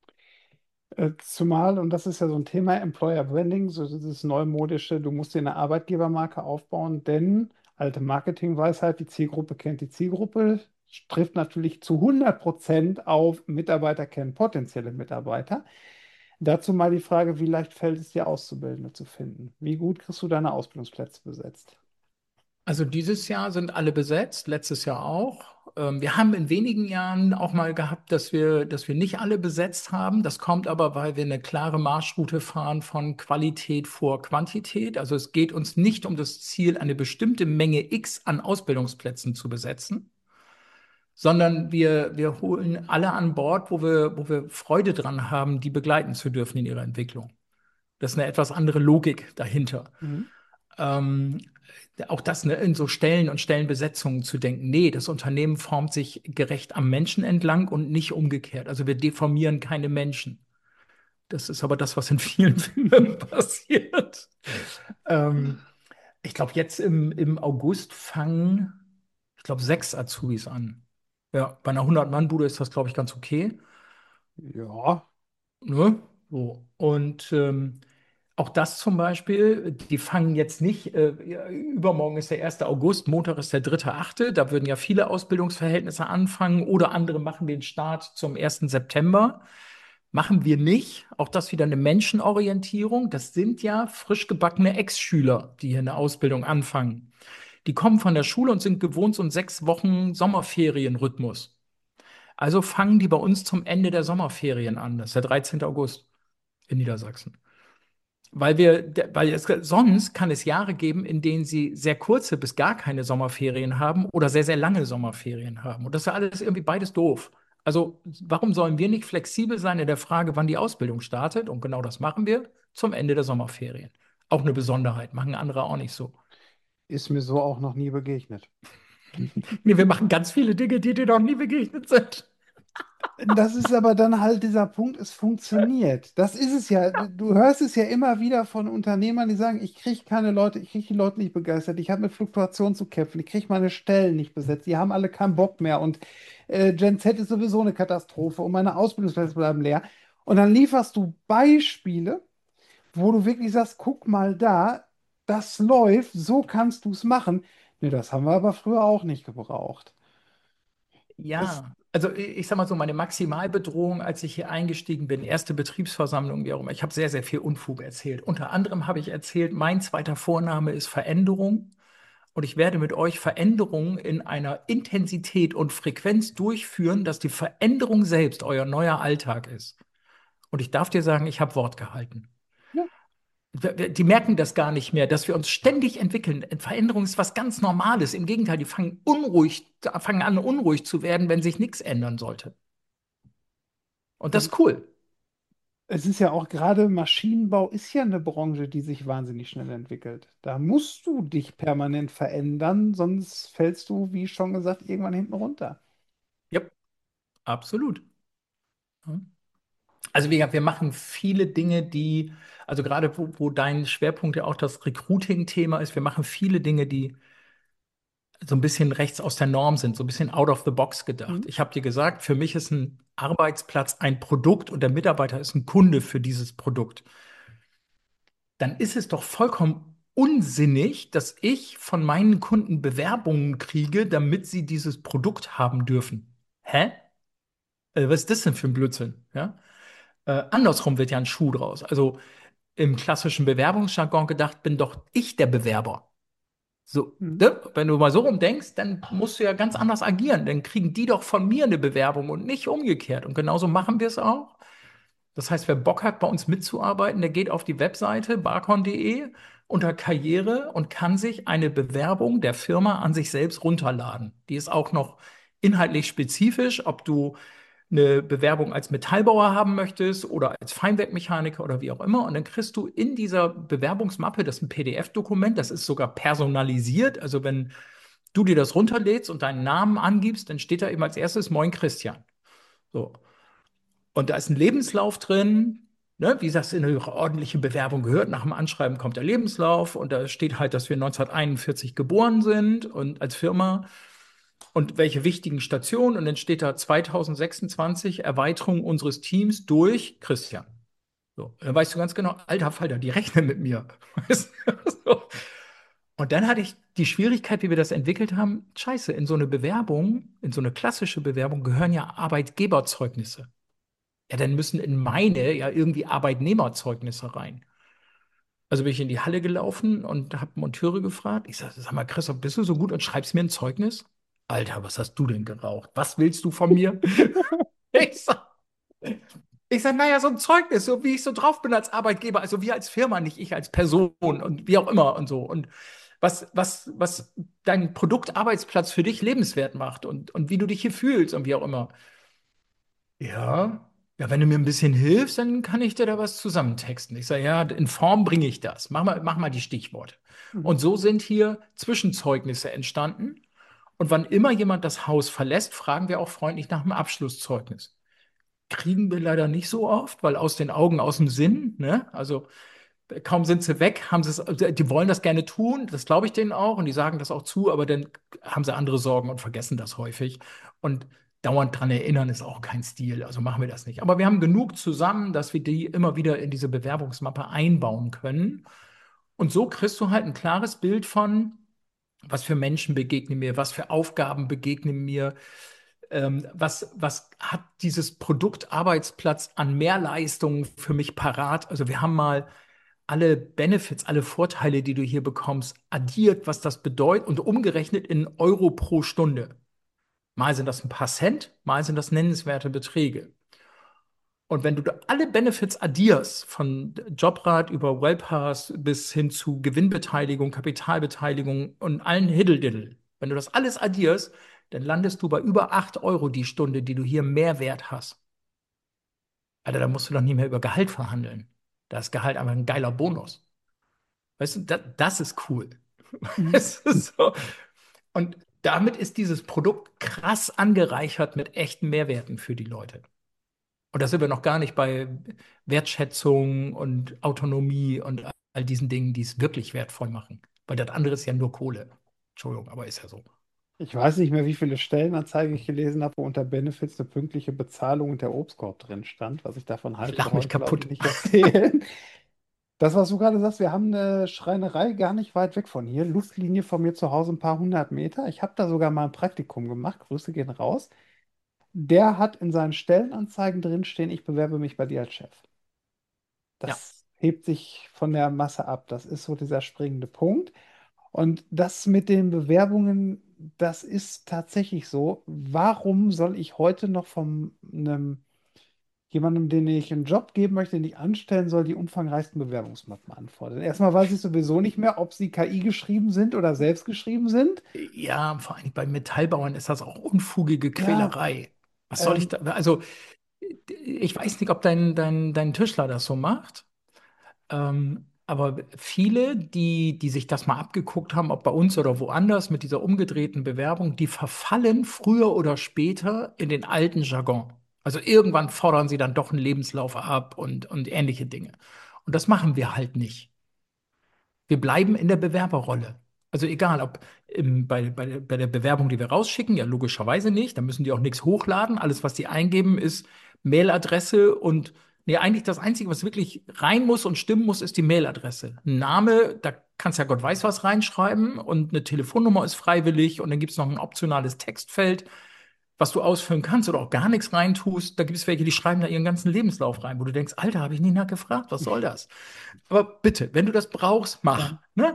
S1: Äh, Zumal, und das ist ja so ein Thema Employer Branding, so dieses neumodische, du musst dir eine Arbeitgebermarke aufbauen, denn alte Marketingweisheit, die Zielgruppe kennt die Zielgruppe, trifft natürlich zu hundert Prozent auf Mitarbeiter kennen potenzielle Mitarbeiter. Dazu mal die Frage, wie leicht fällt es dir, Auszubildende zu finden? Wie gut kriegst du deine Ausbildungsplätze besetzt?
S2: Also dieses Jahr sind alle besetzt, letztes Jahr auch. Ähm, wir haben in wenigen Jahren auch mal gehabt, dass wir, dass wir nicht alle besetzt haben. Das kommt aber, weil wir eine klare Marschroute fahren von Qualität vor Quantität. Also es geht uns nicht um das Ziel, eine bestimmte Menge X an Ausbildungsplätzen zu besetzen, sondern wir, wir holen alle an Bord, wo wir, wo wir Freude dran haben, die begleiten zu dürfen in ihrer Entwicklung. Das ist eine etwas andere Logik dahinter.
S1: Mhm.
S2: Ähm, Auch das, ne, in so Stellen und Stellenbesetzungen zu denken. Nee, das Unternehmen formt sich gerecht am Menschen entlang und nicht umgekehrt. Also wir deformieren keine Menschen. Das ist aber das, was in vielen Firmen passiert. Ähm, Ich glaube, jetzt im, im August fangen, ich glaube, sechs Azubis an. Ja, bei einer hundert-Mann-Bude ist das, glaube ich, ganz okay.
S1: Ja,
S2: Ne? So. Und ähm, auch das zum Beispiel, die fangen jetzt nicht, äh, ja, übermorgen ist der erste August, Montag ist der dritte achte. Da würden ja viele Ausbildungsverhältnisse anfangen oder andere machen den Start zum ersten September. Machen wir nicht. Auch das wieder eine Menschenorientierung. Das sind ja frisch gebackene Ex-Schüler, die hier eine Ausbildung anfangen. Die kommen von der Schule und sind gewohnt so einen sechs Wochen Sommerferienrhythmus. Also fangen die bei uns zum Ende der Sommerferien an. Das ist der dreizehnte August in Niedersachsen. Weil wir, weil es, sonst kann es Jahre geben, in denen sie sehr kurze bis gar keine Sommerferien haben oder sehr, sehr lange Sommerferien haben. Und das ist ja alles irgendwie beides doof. Also, warum sollen wir nicht flexibel sein in der Frage, wann die Ausbildung startet? Und genau das machen wir zum Ende der Sommerferien. Auch eine Besonderheit, machen andere auch nicht so.
S1: ist mir so auch noch nie begegnet.
S2: Nee, wir machen ganz viele Dinge, die dir noch nie begegnet sind.
S1: Das ist aber dann halt dieser Punkt, es funktioniert. Das ist es ja. Du hörst es ja immer wieder von Unternehmern, die sagen, ich kriege keine Leute, ich kriege die Leute nicht begeistert, ich habe mit Fluktuation zu kämpfen, ich kriege meine Stellen nicht besetzt, die haben alle keinen Bock mehr und äh, Gen Z ist sowieso eine Katastrophe und meine Ausbildungsplätze bleiben leer. Und dann lieferst du Beispiele, wo du wirklich sagst, guck mal da, das läuft, so kannst du es machen. Nee, das haben wir aber früher auch nicht gebraucht. Es,
S2: Ja, also ich ich sag mal so, meine Maximalbedrohung, als ich hier eingestiegen bin, erste Betriebsversammlung, wie auch immer, ich habe sehr, sehr viel Unfug erzählt. Unter anderem habe ich erzählt, mein zweiter Vorname ist Veränderung und ich werde mit euch Veränderungen in einer Intensität und Frequenz durchführen, dass die Veränderung selbst euer neuer Alltag ist. Und ich darf dir sagen, ich habe Wort gehalten.
S1: ja,
S2: Die merken das gar nicht mehr, dass wir uns ständig entwickeln. Veränderung ist was ganz Normales. Im Gegenteil, die fangen unruhig, fangen an, unruhig zu werden, wenn sich nichts ändern sollte. Und das
S1: es
S2: ist cool.
S1: Es ist ja auch gerade Maschinenbau ist ja eine Branche, die sich wahnsinnig schnell entwickelt. Da musst du dich permanent verändern, sonst fällst du, wie schon gesagt, irgendwann hinten runter.
S2: Ja, absolut. Also wir, wir machen viele Dinge, die, also gerade wo, wo dein Schwerpunkt ja auch das Recruiting-Thema ist, wir machen viele Dinge, die so ein bisschen rechts aus der Norm sind, so ein bisschen out of the box
S1: Hm?
S2: gedacht. Ich habe dir gesagt, für mich ist ein Arbeitsplatz ein Produkt und der Mitarbeiter ist ein Kunde für dieses Produkt. Dann ist es doch vollkommen unsinnig, dass ich von meinen Kunden Bewerbungen kriege, damit sie dieses Produkt haben dürfen. Hä? Äh, was ist das denn für ein Blödsinn? Ja? Äh, andersrum wird ja ein Schuh draus. Also im klassischen Bewerbungsjargon gedacht, bin doch ich der Bewerber. So,
S1: Hm?
S2: ne? Wenn du mal so rumdenkst, dann musst du ja ganz anders agieren. Dann kriegen die doch von mir eine Bewerbung und nicht umgekehrt. Und genauso machen wir es auch. Das heißt, wer Bock hat, bei uns mitzuarbeiten, der geht auf die Webseite barcon punkt de unter Karriere und kann sich eine Bewerbung der Firma an sich selbst runterladen. Die ist auch noch inhaltlich spezifisch, ob du eine Bewerbung als Metallbauer haben möchtest oder als Feinwerkmechaniker oder wie auch immer. Und dann kriegst du in dieser Bewerbungsmappe, das ist ein P D F-Dokument, das ist sogar personalisiert. Also wenn du dir das runterlädst und deinen Namen angibst, dann steht da eben als erstes Moin Christian. So. Und da ist ein Lebenslauf drin, ne, wie das in eine ordentliche Bewerbung gehört. Nach dem Anschreiben kommt der Lebenslauf und da steht halt, dass wir neunzehnhunderteinundvierzig geboren sind und als Firma und welche wichtigen Stationen. Und dann steht da zweitausendsechsundzwanzig Erweiterung unseres Teams durch Christian. So, dann weißt du ganz genau, alter Falter, die rechnen mit mir. Weißt du? So. Und dann hatte ich die Schwierigkeit, wie wir das entwickelt haben. Scheiße, in so eine Bewerbung, in so eine klassische Bewerbung gehören ja Arbeitgeberzeugnisse. Ja, dann müssen in meine ja irgendwie Arbeitnehmerzeugnisse rein. Also bin ich in die Halle gelaufen und habe Monteure gefragt. Ich sage, sag mal, Christoph, bist du so gut und schreibst mir ein Zeugnis? Alter, was hast du denn geraucht? Was willst du von mir? Ich sag, ich sag, naja, so ein Zeugnis, so wie ich so drauf bin als Arbeitgeber, also wir als Firma, nicht ich als Person und wie auch immer und so. Und was, was, was dein Produktarbeitsplatz für dich lebenswert macht und, und wie du dich hier fühlst und wie auch immer. Ja, ja, wenn du mir ein bisschen hilfst, dann kann ich dir da was zusammentexten. Ich sage, ja, in Form bringe ich das. Mach mal, mach mal die Stichworte.
S1: Mhm.
S2: Und so sind hier Zwischenzeugnisse entstanden. Und wann immer jemand das Haus verlässt, fragen wir auch freundlich nach dem Abschlusszeugnis. Kriegen wir leider nicht so oft, weil aus den Augen, aus dem Sinn, ne? Also kaum sind sie weg, haben sie es, also, die wollen das gerne tun, das glaube ich denen auch und die sagen das auch zu, aber dann haben sie andere Sorgen und vergessen das häufig. Und dauernd dran erinnern ist auch kein Stil, also machen wir das nicht. Aber wir haben genug zusammen, dass wir die immer wieder in diese Bewerbungsmappe einbauen können. Und so kriegst du halt ein klares Bild von, was für Menschen begegnen mir, was für Aufgaben begegnen mir, ähm, was, was hat dieses Produkt Arbeitsplatz an Mehrleistungen für mich parat. Also wir haben mal alle Benefits, alle Vorteile, die du hier bekommst, addiert, was das bedeutet und umgerechnet in Euro pro Stunde. Mal sind das ein paar Cent, mal sind das nennenswerte Beträge. Und wenn du da alle Benefits addierst, von Jobrat über Wellpass bis hin zu Gewinnbeteiligung, Kapitalbeteiligung und allen Hiddlediddle, wenn du das alles addierst, dann landest du bei über acht Euro die Stunde, die du hier Mehrwert hast. Alter, da musst du doch nie mehr über Gehalt verhandeln. Da ist Gehalt einfach ein geiler Bonus. Weißt du, da, das ist cool.
S1: Mhm.
S2: Es ist so. Und damit ist dieses Produkt krass angereichert mit echten Mehrwerten für die Leute. Und da sind wir noch gar nicht bei Wertschätzung und Autonomie und all diesen Dingen, die es wirklich wertvoll machen. Weil das andere ist ja nur Kohle. Entschuldigung, aber ist ja so.
S1: Ich weiß nicht mehr, wie viele Stellenanzeigen ich gelesen habe, wo unter Benefits eine pünktliche Bezahlung und der Obstkorb drin stand. Was ich davon
S2: Ich
S1: halte,
S2: lache mich
S1: brauche ich, glaube ich,
S2: kaputt.
S1: nicht erzählen. Das, was du gerade sagst, wir haben eine Schreinerei gar nicht weit weg von hier. Luftlinie von mir zu Hause ein paar hundert Meter. Ich habe da sogar mal ein Praktikum gemacht. Grüße gehen raus. Der hat in seinen Stellenanzeigen drinstehen, ich bewerbe mich bei dir als Chef.
S2: Ja,
S1: Das hebt sich von der Masse ab. Das ist so dieser springende Punkt. Und das mit den Bewerbungen, das ist tatsächlich so. Warum soll ich heute noch von einem jemandem, den ich einen Job geben möchte, den ich anstellen soll, die umfangreichsten Bewerbungsmappen anfordern? Erstmal weiß ich sowieso nicht mehr, ob sie K I geschrieben sind oder selbst geschrieben sind.
S2: ja, vor allem bei Metallbauern ist das auch unfugige
S1: Ja,
S2: Quälerei. Was soll ich
S1: ähm,
S2: da? Also, ich weiß nicht, ob dein, dein, dein Tischler das so macht. Ähm, aber viele, die, die sich das mal abgeguckt haben, ob bei uns oder woanders mit dieser umgedrehten Bewerbung, die verfallen früher oder später in den alten Jargon. Also irgendwann fordern sie dann doch einen Lebenslauf ab und, und ähnliche Dinge. Und das machen wir halt nicht. Wir bleiben in der Bewerberrolle. Also egal, ob im, bei, bei, der- bei der Bewerbung, die wir rausschicken, ja logischerweise nicht, da müssen die auch nichts hochladen. Alles, was die eingeben, ist Mailadresse und nee, eigentlich das Einzige, was wirklich rein muss und stimmen muss, ist die Mailadresse. Ein Name, da kannst ja Gott weiß was reinschreiben und eine Telefonnummer ist freiwillig und dann gibt es noch ein optionales Textfeld, was du ausfüllen kannst oder auch gar nichts reintust. Da gibt es welche, die schreiben da ihren ganzen Lebenslauf rein, wo du denkst, Alter, habe ich nie nachgefragt, was soll das? Aber bitte, wenn du das brauchst,
S1: ja.
S2: mach. Ne?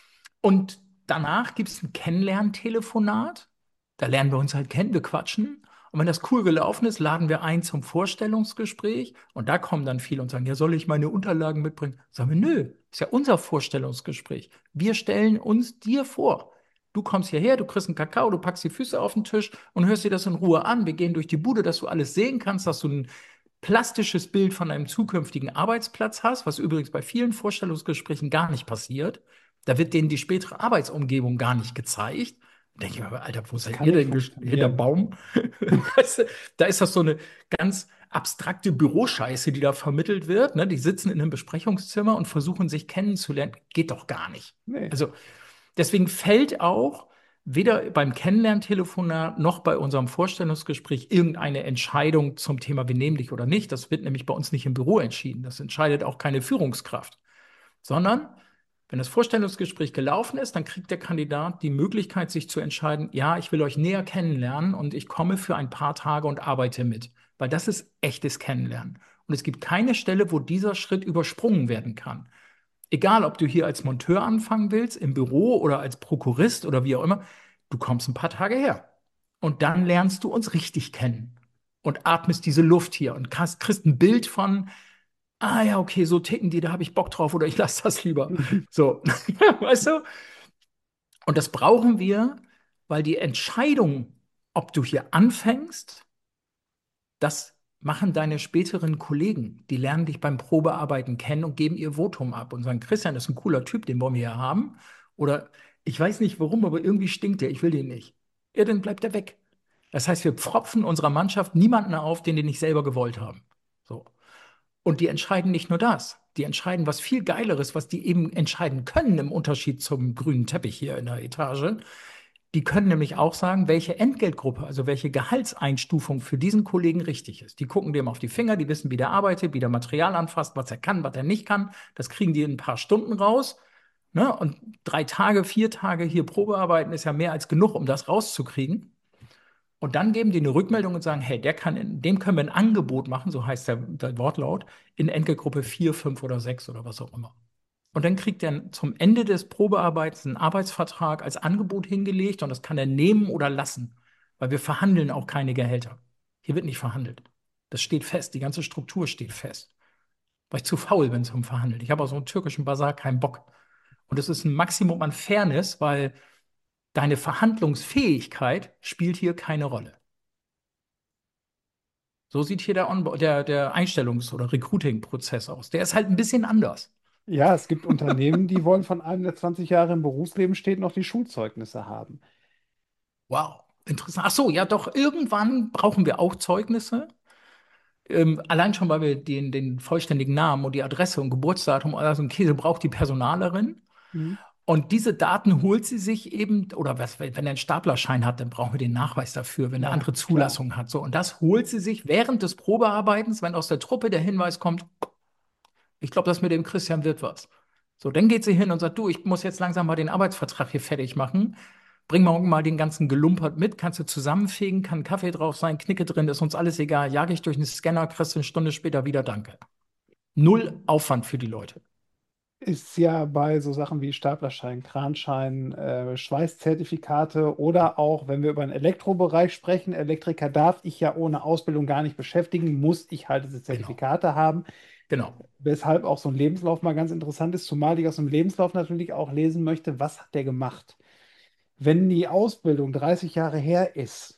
S2: Und danach gibt es ein Kennenlerntelefonat. Da lernen wir uns halt kennen, wir quatschen. Und wenn das cool gelaufen ist, laden wir ein zum Vorstellungsgespräch. Und da kommen dann viele und sagen, ja, soll ich meine Unterlagen mitbringen? Sagen wir, nö, ist ja unser Vorstellungsgespräch. Wir stellen uns dir vor. Du kommst hierher, du kriegst einen Kakao, du packst die Füße auf den Tisch und hörst dir das in Ruhe an. Wir gehen durch die Bude, dass du alles sehen kannst, dass du ein plastisches Bild von einem zukünftigen Arbeitsplatz hast, was übrigens bei vielen Vorstellungsgesprächen gar nicht passiert. Da wird denen die spätere Arbeitsumgebung gar nicht gezeigt. Da denke ich mir, Alter, wo
S1: Das
S2: seid
S1: kann
S2: ihr
S1: nicht
S2: denn ges- hinterm
S1: funktionieren.
S2: Baum? Weißt du, da ist das so eine ganz abstrakte Büroscheiße, die da vermittelt wird. Ne? Die sitzen in einem Besprechungszimmer und versuchen sich kennenzulernen. Geht doch gar nicht.
S1: Nee.
S2: Also deswegen fällt auch weder beim Kennenlerntelefonat noch bei unserem Vorstellungsgespräch irgendeine Entscheidung zum Thema, wir nehmen dich oder nicht. Das wird nämlich bei uns nicht im Büro entschieden. Das entscheidet auch keine Führungskraft, sondern wenn das Vorstellungsgespräch gelaufen ist, dann kriegt der Kandidat die Möglichkeit, sich zu entscheiden, ja, ich will euch näher kennenlernen und ich komme für ein paar Tage und arbeite mit, weil das ist echtes Kennenlernen. Und es gibt keine Stelle, wo dieser Schritt übersprungen werden kann. Egal, ob du hier als Monteur anfangen willst, im Büro oder als Prokurist oder wie auch immer, du kommst ein paar Tage her. Und dann lernst du uns richtig kennen und atmest diese Luft hier und kriegst kriegst ein Bild von, ah ja, okay, so ticken die, da habe ich Bock drauf oder ich lasse das lieber. So, weißt du? Und das brauchen wir, weil die Entscheidung, ob du hier anfängst, das machen deine späteren Kollegen. Die lernen dich beim Probearbeiten kennen und geben ihr Votum ab und sagen, Christian ist ein cooler Typ, den wollen wir hier haben. Oder ich weiß nicht warum, aber irgendwie stinkt der, ich will den nicht. Ja, dann bleibt er weg. Das heißt, wir pfropfen unserer Mannschaft niemanden auf, den die nicht selber gewollt haben. So. Und die entscheiden nicht nur das. Die entscheiden was viel Geileres, was die eben entscheiden können im Unterschied zum grünen Teppich hier in der Etage. Die können nämlich auch sagen, welche Entgeltgruppe, also welche Gehaltseinstufung für diesen Kollegen richtig ist. Die gucken dem auf die Finger, die wissen, wie der arbeitet, wie der Material anfasst, was er kann, was er nicht kann. Das kriegen die in ein paar Stunden raus. Ne? Und drei Tage, vier Tage hier Probearbeiten ist ja mehr als genug, um das rauszukriegen. Und dann geben die eine Rückmeldung und sagen, hey, der kann in, dem können wir ein Angebot machen, so heißt der, der Wortlaut, in Entgeltgruppe vier, fünf oder sechs oder was auch immer. Und dann kriegt er zum Ende des Probearbeits einen Arbeitsvertrag als Angebot hingelegt und das kann er nehmen oder lassen, weil wir verhandeln auch keine Gehälter. Hier wird nicht verhandelt. Das steht fest, die ganze Struktur steht fest. Weil ich zu faul bin zum Verhandeln. Ich habe auf so einen türkischen Basar keinen Bock. Und es ist ein Maximum an Fairness, weil deine Verhandlungsfähigkeit spielt hier keine Rolle. So sieht hier der, Onbo- der, der Einstellungs- oder Recruiting-Prozess aus. Der ist halt ein bisschen anders.
S1: Ja, es gibt Unternehmen, die wollen von einem, der zwanzig Jahre im Berufsleben steht, noch die Schulzeugnisse haben.
S2: Wow, interessant. Ach so, ja, doch, irgendwann brauchen wir auch Zeugnisse. Ähm, allein schon, weil wir den, den vollständigen Namen und die Adresse und Geburtsdatum, also ein Käse braucht die Personalerin.
S1: Mhm.
S2: Und diese Daten holt sie sich eben, oder was, wenn er einen Staplerschein hat, dann brauchen wir den Nachweis dafür, wenn er
S1: Ja,
S2: andere
S1: klar.
S2: Zulassungen hat. So, und das holt sie sich während des Probearbeitens, wenn aus der Truppe der Hinweis kommt, ich glaube, das mit dem Christian wird was. So, dann geht sie hin und sagt, du, ich muss jetzt langsam mal den Arbeitsvertrag hier fertig machen. Bring morgen mal den ganzen Gelumpert mit, kannst du zusammenfegen, kann Kaffee drauf sein, Knicke drin, ist uns alles egal. Jage ich durch einen Scanner, kriegst du eine Stunde später wieder Danke. Null Aufwand für die Leute.
S1: Ist ja bei so Sachen wie Staplerschein, Kranschein, äh, Schweißzertifikate oder auch, wenn wir über den Elektrobereich sprechen, Elektriker darf ich ja ohne Ausbildung gar nicht beschäftigen, muss ich halt diese
S2: Genau,
S1: Zertifikate haben,
S2: genau.
S1: weshalb auch so ein Lebenslauf mal ganz interessant ist, zumal ich aus dem Lebenslauf natürlich auch lesen möchte, was hat der gemacht. Wenn die Ausbildung dreißig Jahre her ist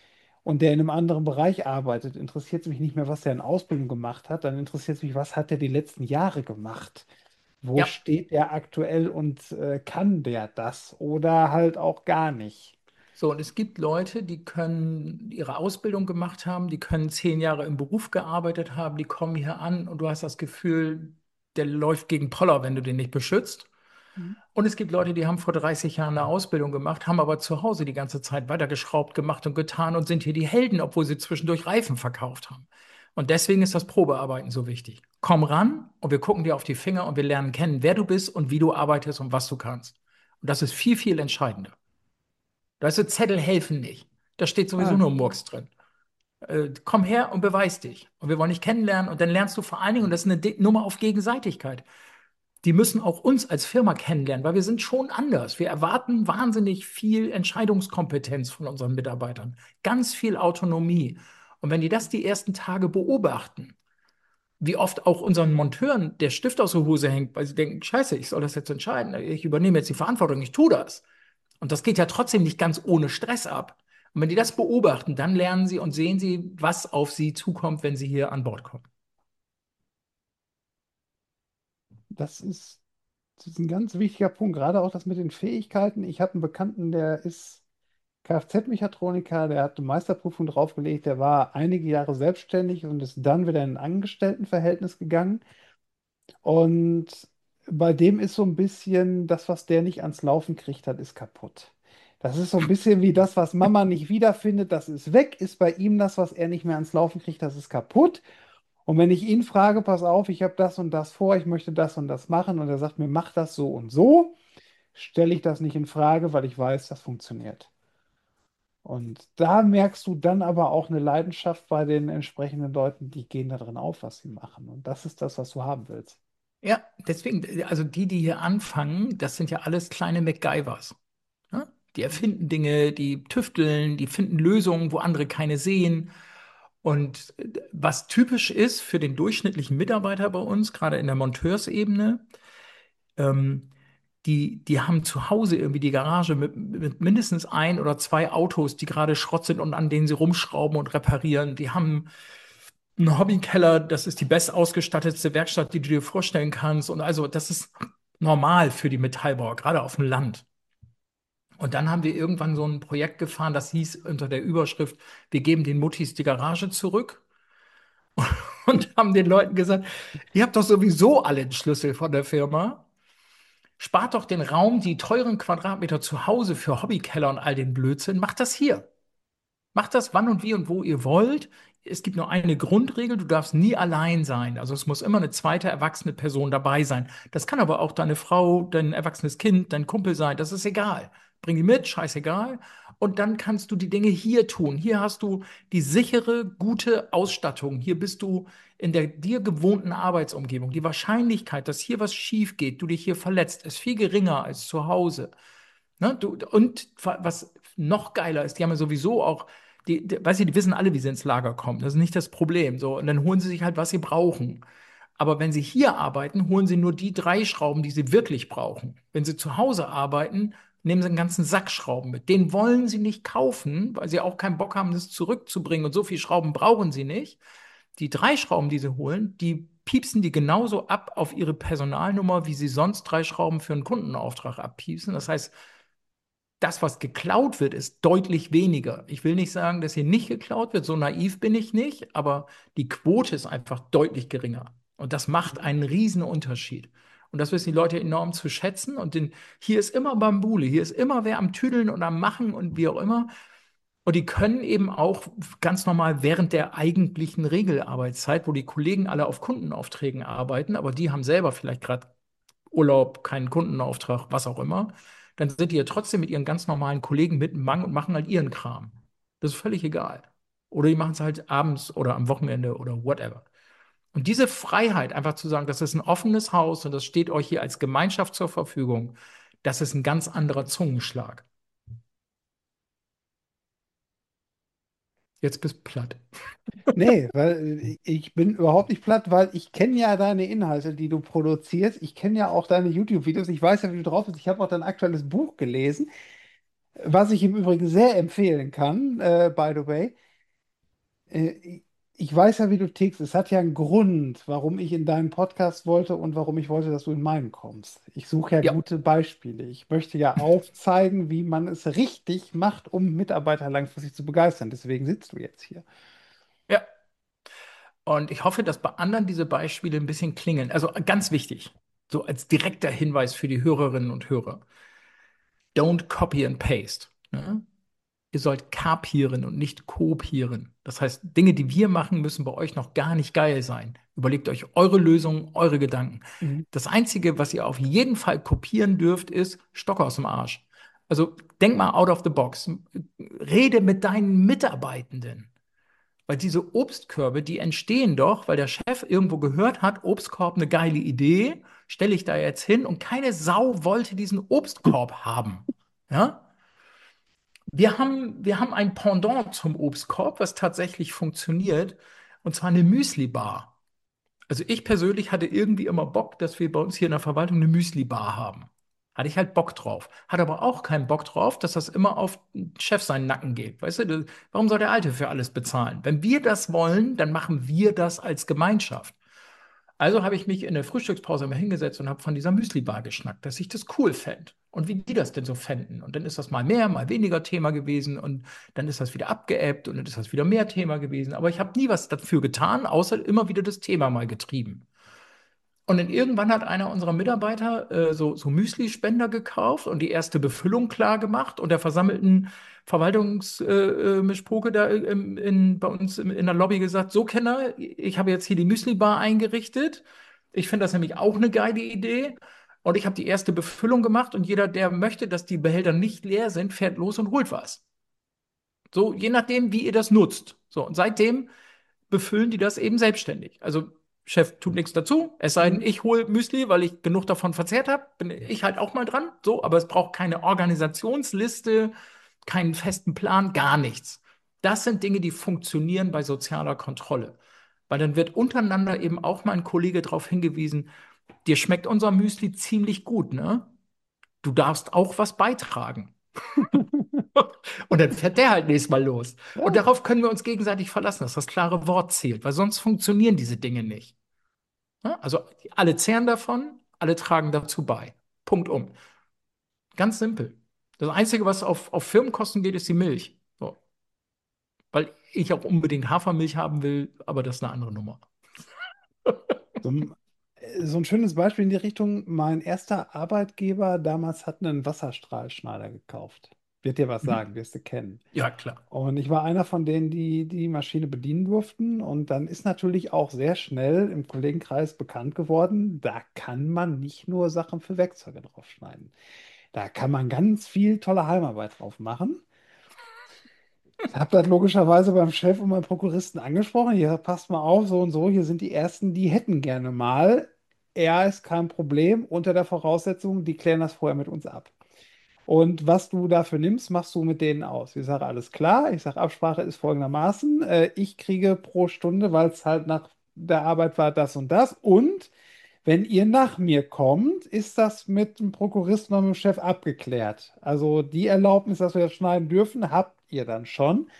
S1: und der in einem anderen Bereich arbeitet, interessiert es mich nicht mehr, was der in Ausbildung gemacht hat, dann interessiert es mich, was hat der die letzten Jahre gemacht. Wo
S2: Ja,
S1: steht der aktuell und äh, kann der das oder halt auch gar nicht?
S2: so, und es gibt Leute, die können ihre Ausbildung gemacht haben, die können zehn Jahre im Beruf gearbeitet haben, die kommen hier an und du hast das Gefühl, der läuft gegen Poller, wenn du den nicht beschützt.
S1: Hm.
S2: Und es gibt Leute, die haben vor dreißig Jahren eine Ausbildung gemacht, haben aber zu Hause die ganze Zeit weitergeschraubt, gemacht und getan und sind hier die Helden, obwohl sie zwischendurch Reifen verkauft haben. Und deswegen ist das Probearbeiten so wichtig. Komm ran und wir gucken dir auf die Finger und wir lernen kennen, wer du bist und wie du arbeitest und was du kannst. Und das ist viel, viel entscheidender. Weißt du, Zettel helfen nicht. Da steht sowieso
S1: Ah,
S2: nur Murks drin. Äh, komm her und beweis dich. Und wir wollen dich kennenlernen und dann lernst du vor allen Dingen, und das ist eine Di- Nummer auf Gegenseitigkeit. Die müssen auch uns als Firma kennenlernen, weil wir sind schon anders. Wir erwarten wahnsinnig viel Entscheidungskompetenz von unseren Mitarbeitern, ganz viel Autonomie. Und wenn die das die ersten Tage beobachten, wie oft auch unseren Monteuren der Stift aus der Hose hängt, weil sie denken, Scheiße, ich soll das jetzt entscheiden, ich übernehme jetzt die Verantwortung, ich tue das. Und das geht ja trotzdem nicht ganz ohne Stress ab. Und wenn die das beobachten, dann lernen sie und sehen sie, was auf sie zukommt, wenn sie hier an Bord kommen.
S1: das ist, das ist ein ganz wichtiger Punkt, gerade auch das mit den Fähigkeiten. Ich habe einen Bekannten, der ist Kfz-Mechatroniker, der hat eine Meisterprüfung draufgelegt, der war einige Jahre selbstständig und ist dann wieder in ein Angestelltenverhältnis gegangen. Und bei dem ist so ein bisschen das, was der nicht ans Laufen kriegt hat, ist kaputt. Das ist so ein bisschen wie das, was Mama nicht wiederfindet, das ist weg, ist bei ihm das, was er nicht mehr ans Laufen kriegt, das ist kaputt. Und wenn ich ihn frage, pass auf, ich habe das und das vor, ich möchte das und das machen und er sagt mir, mach das so und so, stelle ich das nicht in Frage, weil ich weiß, das funktioniert. Und da merkst du dann aber auch eine Leidenschaft bei den entsprechenden Leuten, die gehen da drin auf, was sie machen. Und das ist das, was du haben willst.
S2: Ja, deswegen, also die, die hier anfangen, das sind ja alles kleine MacGyvers. Ne? Die erfinden Dinge, die tüfteln, die finden Lösungen, wo andere keine sehen. Und äh, was typisch ist für den durchschnittlichen Mitarbeiter bei uns, gerade in der Monteursebene, ähm, die, die haben zu Hause irgendwie die Garage mit, mit mindestens ein oder zwei Autos, die gerade Schrott sind und an denen sie rumschrauben und reparieren. Die haben einen Hobbykeller, das ist die bestausgestattetste Werkstatt, die du dir vorstellen kannst. Und also, das ist normal für die Metallbauer, gerade auf dem Land. Und dann haben wir irgendwann so ein Projekt gefahren, das hieß unter der Überschrift, wir geben den Muttis die Garage zurück und haben den Leuten gesagt, ihr habt doch sowieso alle den Schlüssel von der Firma. Spart doch den Raum, die teuren Quadratmeter zu Hause für Hobbykeller und all den Blödsinn. Macht das hier. Macht das wann und wie und wo ihr wollt. Es gibt nur eine Grundregel, du darfst nie allein sein. Also es muss immer eine zweite erwachsene Person dabei sein. Das kann aber auch deine Frau, dein erwachsenes Kind, dein Kumpel sein. Das ist egal. Bring die mit, scheißegal. Und dann kannst du die Dinge hier tun. Hier hast du die sichere, gute Ausstattung. Hier bist du in der dir gewohnten Arbeitsumgebung. Die Wahrscheinlichkeit, dass hier was schief geht, du dich hier verletzt, ist viel geringer als zu Hause. Ne? Du, und was noch geiler ist, die haben ja sowieso auch, die, die, weißt du, die wissen alle, wie sie ins Lager kommen. Das ist nicht das Problem. So, und dann holen sie sich halt, was sie brauchen. Aber wenn sie hier arbeiten, holen sie nur die drei Schrauben, die sie wirklich brauchen. Wenn sie zu Hause arbeiten, nehmen sie einen ganzen Sack Schrauben mit. Den wollen sie nicht kaufen, weil sie auch keinen Bock haben, das zurückzubringen. Und so viele Schrauben brauchen sie nicht. Die drei Schrauben, die sie holen, die piepsen die genauso ab auf ihre Personalnummer, wie sie sonst drei Schrauben für einen Kundenauftrag abpiepsen. Das heißt, das, was geklaut wird, ist deutlich weniger. Ich will nicht sagen, dass hier nicht geklaut wird, so naiv bin ich nicht, aber die Quote ist einfach deutlich geringer. Und das macht einen riesen Unterschied. Und das wissen die Leute enorm zu schätzen. Und den, hier ist immer Bambule, hier ist immer wer am Tüdeln und am Machen und wie auch immer. Und die können eben auch ganz normal während der eigentlichen Regelarbeitszeit, wo die Kollegen alle auf Kundenaufträgen arbeiten, aber die haben selber vielleicht gerade Urlaub, keinen Kundenauftrag, was auch immer, dann sind die ja trotzdem mit ihren ganz normalen Kollegen mit im Mang und machen halt ihren Kram. Das ist völlig egal. Oder die machen es halt abends oder am Wochenende oder whatever. Und diese Freiheit, einfach zu sagen, das ist ein offenes Haus und das steht euch hier als Gemeinschaft zur Verfügung, das ist ein ganz anderer Zungenschlag. Jetzt bist du platt.
S1: Nee, weil äh, ich bin überhaupt nicht platt, weil ich kenne ja deine Inhalte, die du produzierst. Ich kenne ja auch deine YouTube-Videos. Ich weiß ja, wie du drauf bist. Ich habe auch dein aktuelles Buch gelesen, was ich im Übrigen sehr empfehlen kann, äh, by the way. Äh, ich weiß ja, wie du tickst. Es hat ja einen Grund, warum ich in deinen Podcast wollte und warum ich wollte, dass du in meinen kommst. Ich suche ja
S2: Ja,
S1: gute Beispiele. Ich möchte ja aufzeigen, wie man es richtig macht, um Mitarbeiter langfristig zu begeistern. Deswegen sitzt du jetzt hier.
S2: ja. Und ich hoffe, dass bei anderen diese Beispiele ein bisschen klingeln. Also ganz wichtig, so als direkter Hinweis für die Hörerinnen und Hörer. Don't copy and paste. Ne? Ihr sollt kapieren und nicht kopieren. Das heißt, Dinge, die wir machen, müssen bei euch noch gar nicht geil sein. Überlegt euch eure Lösungen, eure Gedanken.
S1: Mhm.
S2: Das Einzige, was ihr auf jeden Fall kopieren dürft, ist Stock aus dem Arsch. Also denk mal out of the box. Rede mit deinen Mitarbeitenden. Weil diese Obstkörbe, die entstehen doch, weil der Chef irgendwo gehört hat, Obstkorb eine geile Idee, stelle ich da jetzt hin und keine Sau wollte diesen Obstkorb haben. Ja? Wir haben, wir haben ein Pendant zum Obstkorb, was tatsächlich funktioniert, und zwar eine Müsli-Bar. Also ich persönlich hatte irgendwie immer Bock, dass wir bei uns hier in der Verwaltung eine Müsli-Bar haben. Hatte ich halt Bock drauf. Hatte aber auch keinen Bock drauf, dass das immer auf den Chef seinen Nacken geht. Weißt du, das- warum soll der Alte für alles bezahlen? Wenn wir das wollen, dann machen wir das als Gemeinschaft. Also habe ich mich in der Frühstückspause mal hingesetzt und habe von dieser Müsli-Bar geschnackt, dass ich das cool fände und wie die das denn so fänden. Und dann ist das mal mehr, mal weniger Thema gewesen und dann ist das wieder abgeebbt und dann ist das wieder mehr Thema gewesen. Aber ich habe nie was dafür getan, außer immer wieder das Thema mal getrieben. Und dann irgendwann hat einer unserer Mitarbeiter äh, so, so Müsli-Spender gekauft und die erste Befüllung klar gemacht und der versammelten Verwaltungsmischpoke äh, Mischpoke da im, in, bei uns in, in der Lobby gesagt, so Kenner, ich habe jetzt hier die Müsli-Bar eingerichtet. Ich finde das nämlich auch eine geile Idee. Und ich habe die erste Befüllung gemacht und jeder, der möchte, dass die Behälter nicht leer sind, fährt los und holt was. So, je nachdem, wie ihr das nutzt. So, und seitdem befüllen die das eben selbstständig. Also Chef tut nichts dazu, es sei denn,
S1: Mhm.
S2: ich hole Müsli, weil ich genug davon verzehrt habe, bin ich halt auch mal dran. So, aber es braucht keine Organisationsliste, keinen festen Plan, gar nichts. Das sind Dinge, die funktionieren bei sozialer Kontrolle. Weil dann wird untereinander eben auch mal ein Kollege darauf hingewiesen, dir schmeckt unser Müsli ziemlich gut, ne? Du darfst auch was beitragen. Und dann fährt der halt nächstes Mal los. Und
S1: Ja,
S2: darauf können wir uns gegenseitig verlassen, dass das klare Wort zählt, weil sonst funktionieren diese Dinge nicht. Ja? Also alle zehren davon, alle tragen dazu bei. Punkt um. Ganz simpel. Das Einzige, was auf, auf Firmenkosten geht, ist die Milch. So. Weil ich auch unbedingt Hafermilch haben will, aber das ist eine andere Nummer.
S1: so ein, äh, so ein schönes Beispiel in die Richtung, mein erster Arbeitgeber damals hat einen Wasserstrahlschneider gekauft. Wird dir was
S2: Mhm.
S1: sagen, wirst du kennen.
S2: Ja, klar.
S1: Und ich war einer von denen, die die Maschine bedienen durften. Und dann ist natürlich auch sehr schnell im Kollegenkreis bekannt geworden, da kann man nicht nur Sachen für Werkzeuge draufschneiden. Da kann man ganz viel tolle Heimarbeit drauf machen. Ich habe das logischerweise beim Chef und beim Prokuristen angesprochen. Hier, passt mal auf, so und so, hier sind die Ersten, die hätten gerne mal. Er ist kein Problem, unter der Voraussetzung, die klären das vorher mit uns ab. Und was du dafür nimmst, machst du mit denen aus. Ich sage, alles klar. Ich sage, Absprache ist folgendermaßen. Äh, ich kriege pro Stunde, weil es halt nach der Arbeit war, das und das. Und wenn ihr nach mir kommt, ist das mit dem Prokuristen und mit dem Chef abgeklärt. Also die Erlaubnis, dass wir das schneiden dürfen, habt ihr dann schon.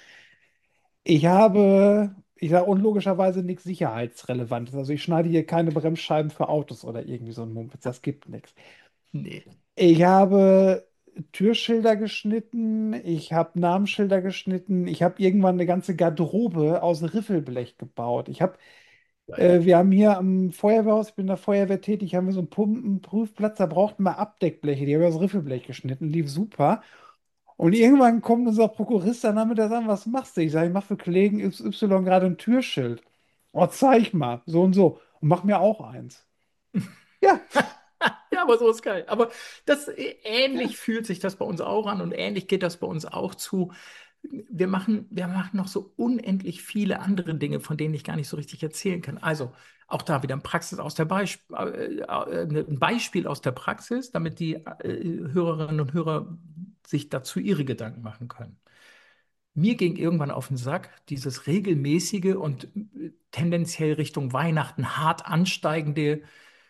S1: Ich habe, ich sage unlogischerweise nichts Sicherheitsrelevantes. Also ich schneide hier keine Bremsscheiben für Autos oder irgendwie so ein Mumpitz. Das gibt nichts.
S2: Nee.
S1: Ich habe Türschilder geschnitten, ich habe Namensschilder geschnitten, ich habe irgendwann eine ganze Garderobe aus Riffelblech gebaut. Ich habe,
S2: Geil.
S1: äh, wir haben hier am Feuerwehrhaus, ich bin in der Feuerwehr tätig, haben wir so einen Pumpenprüfplatz, da brauchten wir Abdeckbleche, die habe ich aus Riffelblech geschnitten, lief super. Und irgendwann kommt unser Prokurist dann damit an, was machst du? Ich sage, ich mache für Kollegen X Y gerade ein Türschild. Oh, zeig mal, so und so. Und mach mir auch eins. Ja,
S2: Ja, aber so ist geil. Aber das
S1: ja.
S2: ähnlich fühlt sich das bei uns auch an und ähnlich geht das bei uns auch zu. Wir machen, wir machen noch so unendlich viele andere Dinge, von denen ich gar nicht so richtig erzählen kann. Also auch da wieder ein Praxis aus der Beisp äh, äh, ein Beispiel aus der Praxis, damit die äh, Hörerinnen und Hörer sich dazu ihre Gedanken machen können. Mir ging irgendwann auf den Sack dieses regelmäßige und äh, tendenziell Richtung Weihnachten hart ansteigende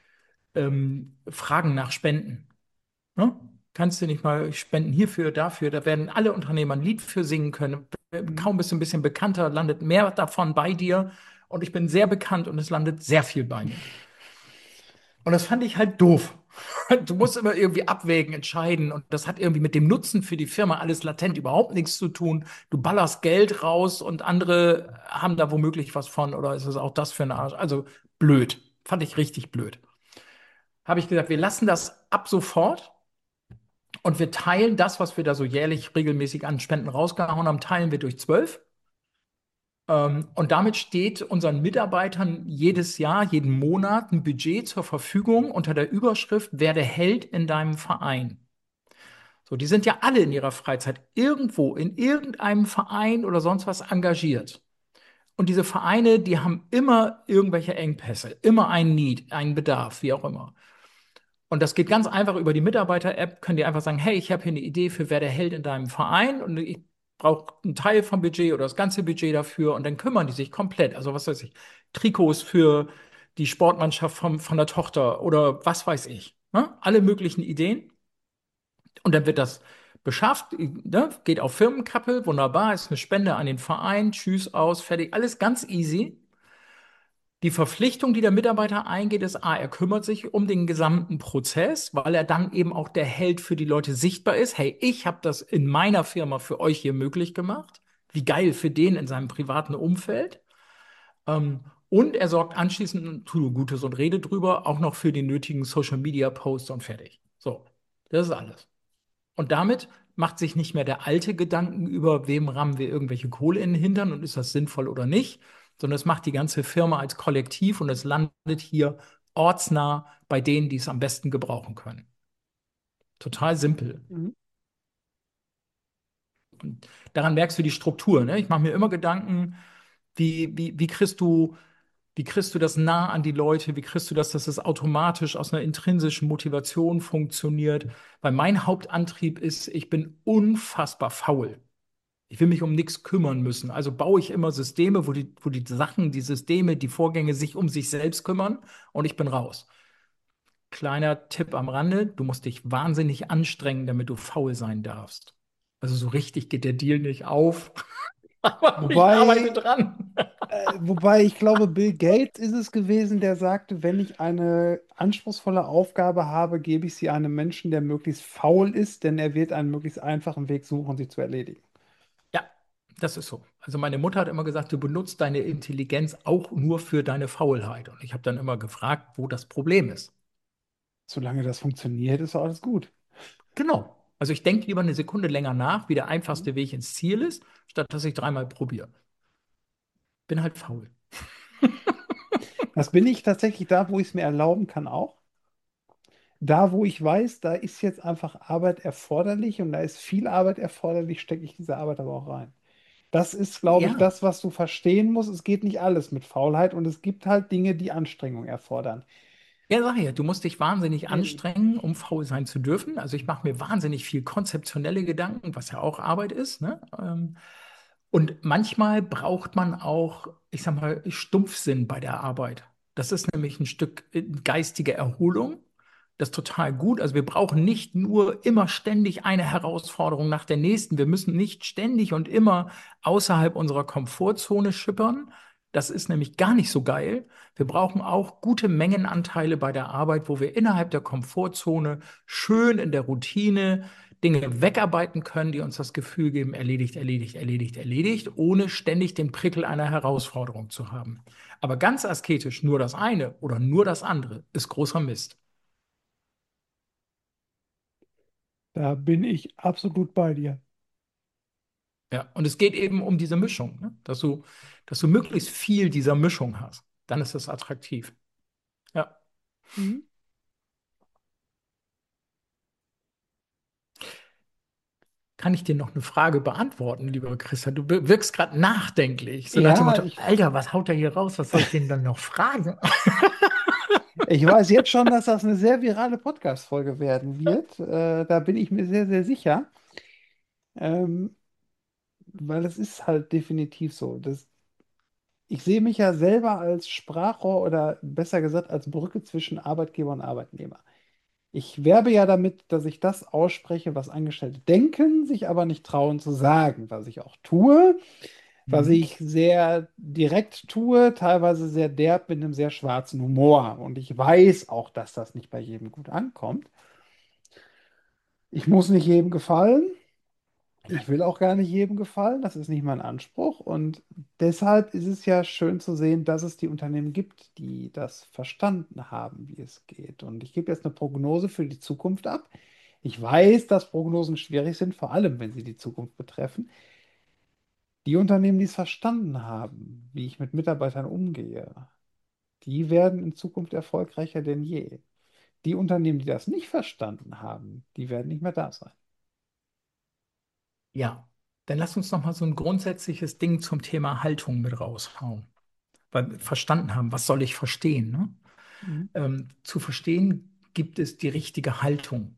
S2: ähm, Fragen nach Spenden. Ne? Kannst du nicht mal spenden hierfür, dafür? Da werden alle Unternehmer ein Lied für singen können.
S1: Mhm.
S2: Kaum bist du ein bisschen bekannter, landet mehr davon bei dir. Und ich bin sehr bekannt und es landet sehr viel bei mir. Und das fand ich halt doof. Du musst immer irgendwie abwägen, entscheiden. Und das hat irgendwie mit dem Nutzen für die Firma alles latent überhaupt nichts zu tun. Du ballerst Geld raus und andere haben da womöglich was von. Oder ist es auch das für ein Arsch? Also blöd. Fand ich richtig blöd. Habe ich gesagt, wir lassen das ab sofort. Und wir teilen das, was wir da so jährlich regelmäßig an Spenden rausgehauen haben, teilen wir durch zwölf. Ähm, und damit steht unseren Mitarbeitern jedes Jahr, jeden Monat ein Budget zur Verfügung unter der Überschrift Werde Held in deinem Verein. So, die sind ja alle in ihrer Freizeit irgendwo in irgendeinem Verein oder sonst was engagiert. Und diese Vereine, die haben immer irgendwelche Engpässe, immer einen Need, einen Bedarf, wie auch immer. Und das geht ganz einfach über die Mitarbeiter-App. Könnt ihr einfach sagen, hey, ich habe hier eine Idee für wer der Held in deinem Verein und ich brauche einen Teil vom Budget oder das ganze Budget dafür und dann kümmern die sich komplett. Also was weiß ich, Trikots für die Sportmannschaft vom, von der Tochter oder was weiß ich. Ne? Alle möglichen Ideen. Und dann wird das beschafft, ne? Geht auf Firmenkappe, wunderbar, ist eine Spende an den Verein, tschüss, aus, fertig, alles ganz easy. Die Verpflichtung, die der Mitarbeiter eingeht, ist, A, er kümmert sich um den gesamten Prozess, weil er dann eben auch der Held für die Leute sichtbar ist. Hey, ich habe das in meiner Firma für euch hier möglich gemacht. Wie geil für den in seinem privaten Umfeld. Ähm, und er sorgt anschließend, tu Gutes und rede drüber, auch noch für die nötigen Social Media Posts und fertig. So, das ist alles. Und damit macht sich nicht mehr der alte Gedanken über, wem rammen wir irgendwelche Kohle in den Hintern und ist das sinnvoll oder nicht, sondern es macht die ganze Firma als Kollektiv und es landet hier ortsnah bei denen, die es am besten gebrauchen können. Total simpel.
S1: Mhm.
S2: Und daran merkst du die Struktur. Ne? Ich mache mir immer Gedanken, wie, wie, wie kriegst du Wie kriegst du das nah an die Leute? Wie kriegst du das, dass es automatisch aus einer intrinsischen Motivation funktioniert? Weil mein Hauptantrieb ist, ich bin unfassbar faul. Ich will mich um nichts kümmern müssen. Also baue ich immer Systeme, wo die, wo die Sachen, die Systeme, die Vorgänge sich um sich selbst kümmern und ich bin raus. Kleiner Tipp am Rande, du musst dich wahnsinnig anstrengen, damit du faul sein darfst. Also so richtig geht der Deal nicht auf, aber ich arbeite
S1: Wobei,
S2: dran.
S1: äh, wobei ich glaube, Bill Gates ist es gewesen, der sagte, wenn ich eine anspruchsvolle Aufgabe habe, gebe ich sie einem Menschen, der möglichst faul ist, denn er wird einen möglichst einfachen Weg suchen, sie zu erledigen.
S2: Ja, das ist so. Also meine Mutter hat immer gesagt, du benutzt deine Intelligenz auch nur für deine Faulheit. Und ich habe dann immer gefragt, wo das Problem ist.
S1: Solange das funktioniert, ist doch alles gut.
S2: Genau. Also ich denke lieber eine Sekunde länger nach, wie der einfachste Weg ins Ziel ist, statt dass ich dreimal probiere. Bin halt faul.
S1: Das bin ich tatsächlich da, wo ich es mir erlauben kann, auch. Da, wo ich weiß, da ist jetzt einfach Arbeit erforderlich und da ist viel Arbeit erforderlich, stecke ich diese Arbeit aber auch rein. Das ist, glaube ich,
S2: Ja,
S1: das, was du verstehen musst. Es geht nicht alles mit Faulheit und es gibt halt Dinge, die Anstrengung erfordern.
S2: ja, sag ich ja, du musst dich wahnsinnig
S1: Eben.
S2: anstrengen, um faul sein zu dürfen. Also ich mache mir wahnsinnig viel konzeptionelle Gedanken, was ja auch Arbeit ist, ne? Ähm, Und manchmal braucht man auch, ich sag mal, Stumpfsinn bei der Arbeit. Das ist nämlich ein Stück äh, geistige Erholung. Das ist total gut. Also wir brauchen nicht nur immer ständig eine Herausforderung nach der nächsten. Wir müssen nicht ständig und immer außerhalb unserer Komfortzone schippern. Das ist nämlich gar nicht so geil. Wir brauchen auch gute Mengenanteile bei der Arbeit, wo wir innerhalb der Komfortzone schön in der Routine Dinge wegarbeiten können, die uns das Gefühl geben, erledigt, erledigt, erledigt, erledigt, ohne ständig den Prickel einer Herausforderung zu haben. Aber ganz asketisch nur das eine oder nur das andere ist großer Mist.
S1: Da bin ich absolut bei dir.
S2: Ja, und es geht eben um diese Mischung, ne? Dass du, dass du möglichst viel dieser Mischung hast. Dann ist es attraktiv. Ja.
S1: Mhm.
S2: Kann ich dir noch eine Frage beantworten, lieber Christian? Du wir- wirkst gerade nachdenklich, so nach dem
S1: Ja,
S2: Motto,
S1: ich,
S2: Alter, was haut er hier raus? Was soll ich denn dann noch fragen?
S1: ich weiß jetzt schon, dass das eine sehr virale Podcast-Folge werden wird. Äh, da bin ich mir sehr, sehr sicher. Ähm, weil es ist halt definitiv so. Das, ich sehe mich ja selber als Sprachrohr oder besser gesagt als Brücke zwischen Arbeitgeber und Arbeitnehmer. Ich werbe ja damit, dass ich das ausspreche, was Angestellte denken, sich aber nicht trauen zu sagen, was ich auch tue, was
S2: Mhm.
S1: ich sehr direkt tue, teilweise sehr derb mit einem sehr schwarzen Humor. Und ich weiß auch, dass das nicht bei jedem gut ankommt. Ich muss nicht jedem gefallen. Ich will auch gar nicht jedem gefallen. Das ist nicht mein Anspruch. Und deshalb ist es ja schön zu sehen, dass es die Unternehmen gibt, die das verstanden haben, wie es geht. Und ich gebe jetzt eine Prognose für die Zukunft ab. Ich weiß, dass Prognosen schwierig sind, vor allem wenn sie die Zukunft betreffen. Die Unternehmen, die es verstanden haben, wie ich mit Mitarbeitern umgehe, die werden in Zukunft erfolgreicher denn je. Die Unternehmen, die das nicht verstanden haben, die werden nicht mehr da sein.
S2: Ja, dann lass uns noch mal so ein grundsätzliches Ding zum Thema Haltung mit raushauen. Weil wir verstanden haben, was soll ich verstehen, ne?
S1: Mhm.
S2: Ähm, zu verstehen gibt es die richtige Haltung.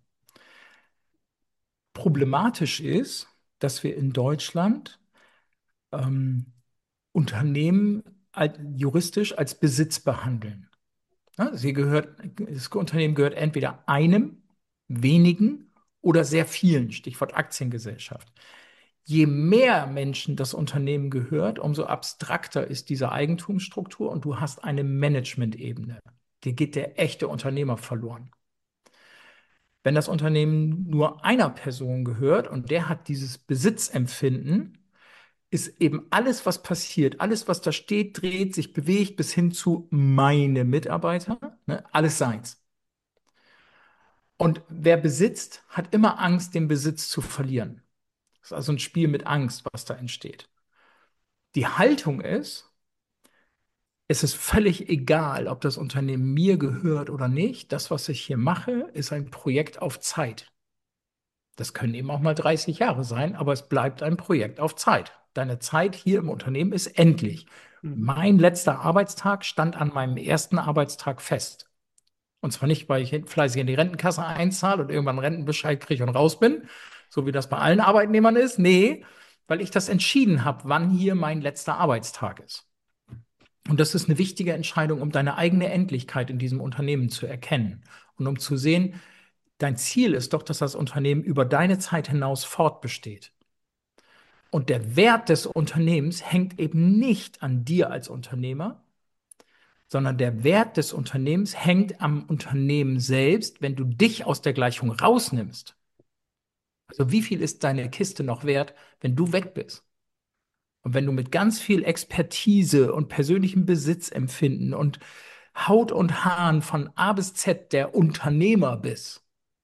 S2: Problematisch ist, dass wir in Deutschland ähm, Unternehmen als, juristisch als Besitz behandeln. Ja, sie gehört, das Unternehmen gehört entweder einem, wenigen oder sehr vielen, Stichwort Aktiengesellschaft. Je mehr Menschen das Unternehmen gehört, umso abstrakter ist diese Eigentumsstruktur und du hast eine Management-Ebene. Dir geht der echte Unternehmer verloren. Wenn das Unternehmen nur einer Person gehört und der hat dieses Besitzempfinden, ist eben alles, was passiert, alles, was da steht, dreht, sich bewegt, bis hin zu meine Mitarbeiter, ne, alles seins. Und wer besitzt, hat immer Angst, den Besitz zu verlieren. Das ist also ein Spiel mit Angst, was da entsteht. Die Haltung ist, es ist völlig egal, ob das Unternehmen mir gehört oder nicht. Das, was ich hier mache, ist ein Projekt auf Zeit. Das können eben auch mal dreißig Jahre sein, aber es bleibt ein Projekt auf Zeit. Deine Zeit hier im Unternehmen ist endlich.
S1: Mhm.
S2: Mein letzter Arbeitstag stand an meinem ersten Arbeitstag fest. Und zwar nicht, weil ich fleißig in die Rentenkasse einzahle und irgendwann einen Rentenbescheid kriege und raus bin, so wie das bei allen Arbeitnehmern ist. Nee, weil ich das entschieden habe, wann hier mein letzter Arbeitstag ist. Und das ist eine wichtige Entscheidung, um deine eigene Endlichkeit in diesem Unternehmen zu erkennen und um zu sehen, dein Ziel ist doch, dass das Unternehmen über deine Zeit hinaus fortbesteht. Und der Wert des Unternehmens hängt eben nicht an dir als Unternehmer, sondern der Wert des Unternehmens hängt am Unternehmen selbst, wenn du dich aus der Gleichung rausnimmst. Also wie viel ist deine Kiste noch wert, wenn du weg bist? Und wenn du mit ganz viel Expertise und persönlichem Besitzempfinden und Haut und Haaren von A bis Z der Unternehmer bist,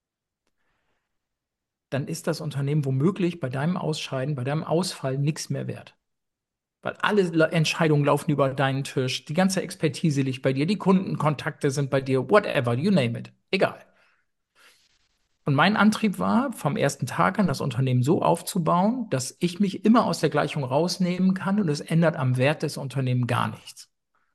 S2: dann ist das Unternehmen womöglich bei deinem Ausscheiden, bei deinem Ausfall nichts mehr wert. Weil alle La- Entscheidungen laufen über deinen Tisch, die ganze Expertise liegt bei dir, die Kundenkontakte sind bei dir, whatever, you name it. Egal. Und mein Antrieb war, vom ersten Tag an das Unternehmen so aufzubauen, dass ich mich immer aus der Gleichung rausnehmen kann und es ändert am Wert des Unternehmens gar nichts.